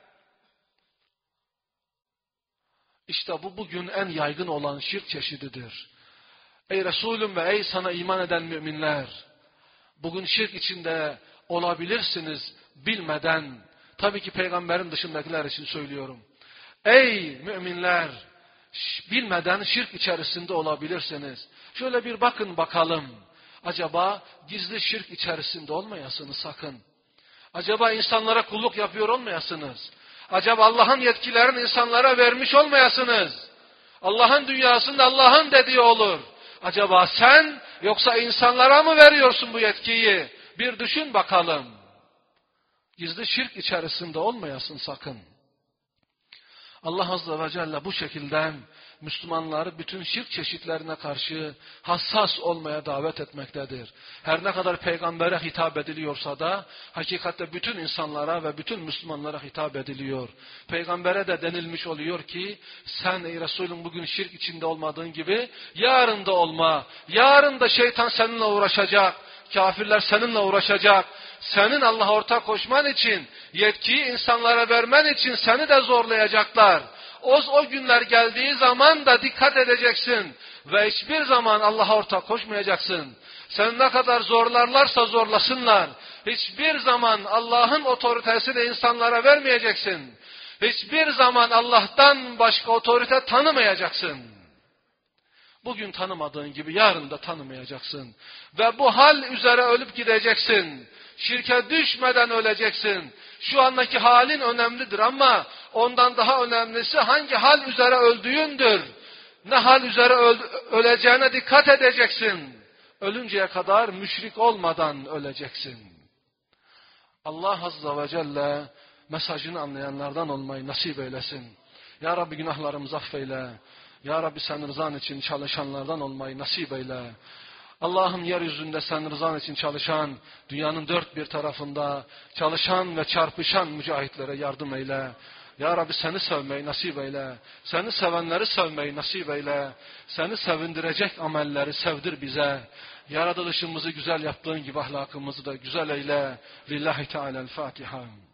İşte bu bugün en yaygın olan şirk çeşididir. Ey Resulüm ve ey sana iman eden müminler, bugün şirk içinde olabilirsiniz bilmeden, tabii ki peygamberin dışındakiler için söylüyorum. Ey müminler, bilmeden şirk içerisinde olabilirsiniz. Şöyle bir bakın bakalım. Acaba gizli şirk içerisinde olmayasınız sakın. Acaba insanlara kulluk yapıyor olmayasınız. Acaba Allah'ın yetkilerini insanlara vermiş olmayasınız. Allah'ın dünyasında Allah'ın dediği olur. Acaba sen yoksa insanlara mı veriyorsun bu yetkiyi? Bir düşün bakalım. Gizli şirk içerisinde olmayasın sakın. Allah Azze ve Celle bu şekilde Müslümanları bütün şirk çeşitlerine karşı hassas olmaya davet etmektedir. Her ne kadar peygambere hitap ediliyorsa da hakikatte bütün insanlara ve bütün Müslümanlara hitap ediliyor. Peygambere de denilmiş oluyor ki sen ey Resulüm bugün şirk içinde olmadığın gibi yarın da olma. Yarın da şeytan seninle uğraşacak. Kafirler seninle uğraşacak. Senin Allah'a ortak koşman için, yetkiyi insanlara vermen için seni de zorlayacaklar. O, o günler geldiği zaman da dikkat edeceksin ve hiçbir zaman Allah'a ortak koşmayacaksın. Seni ne kadar zorlarlarsa zorlasınlar. Hiçbir zaman Allah'ın otoritesini insanlara vermeyeceksin. Hiçbir zaman Allah'tan başka otorite tanımayacaksın. Bugün tanımadığın gibi yarın da tanımayacaksın. Ve bu hal üzere ölüp gideceksin. Şirke düşmeden öleceksin. Şu andaki halin önemlidir ama ondan daha önemlisi hangi hal üzere öldüğündür. Ne hal üzere öleceğine dikkat edeceksin. Ölünceye kadar müşrik olmadan öleceksin. Allah Azze ve Celle mesajını anlayanlardan olmayı nasip eylesin. Ya Rabbi günahlarımızı affeyle. Ya Rabbi sen rızan için çalışanlardan olmayı nasip eyle. Allah'ım yeryüzünde sen rızan için çalışan, dünyanın dört bir tarafında çalışan ve çarpışan mücahitlere yardım eyle. Ya Rabbi seni sevmeyi nasip eyle. Seni sevenleri sevmeyi nasip eyle. Seni sevindirecek amelleri sevdir bize. Yaratılışımızı güzel yaptığın gibi ahlakımızı da güzel eyle. Lillahi Teala'l-Fatiha.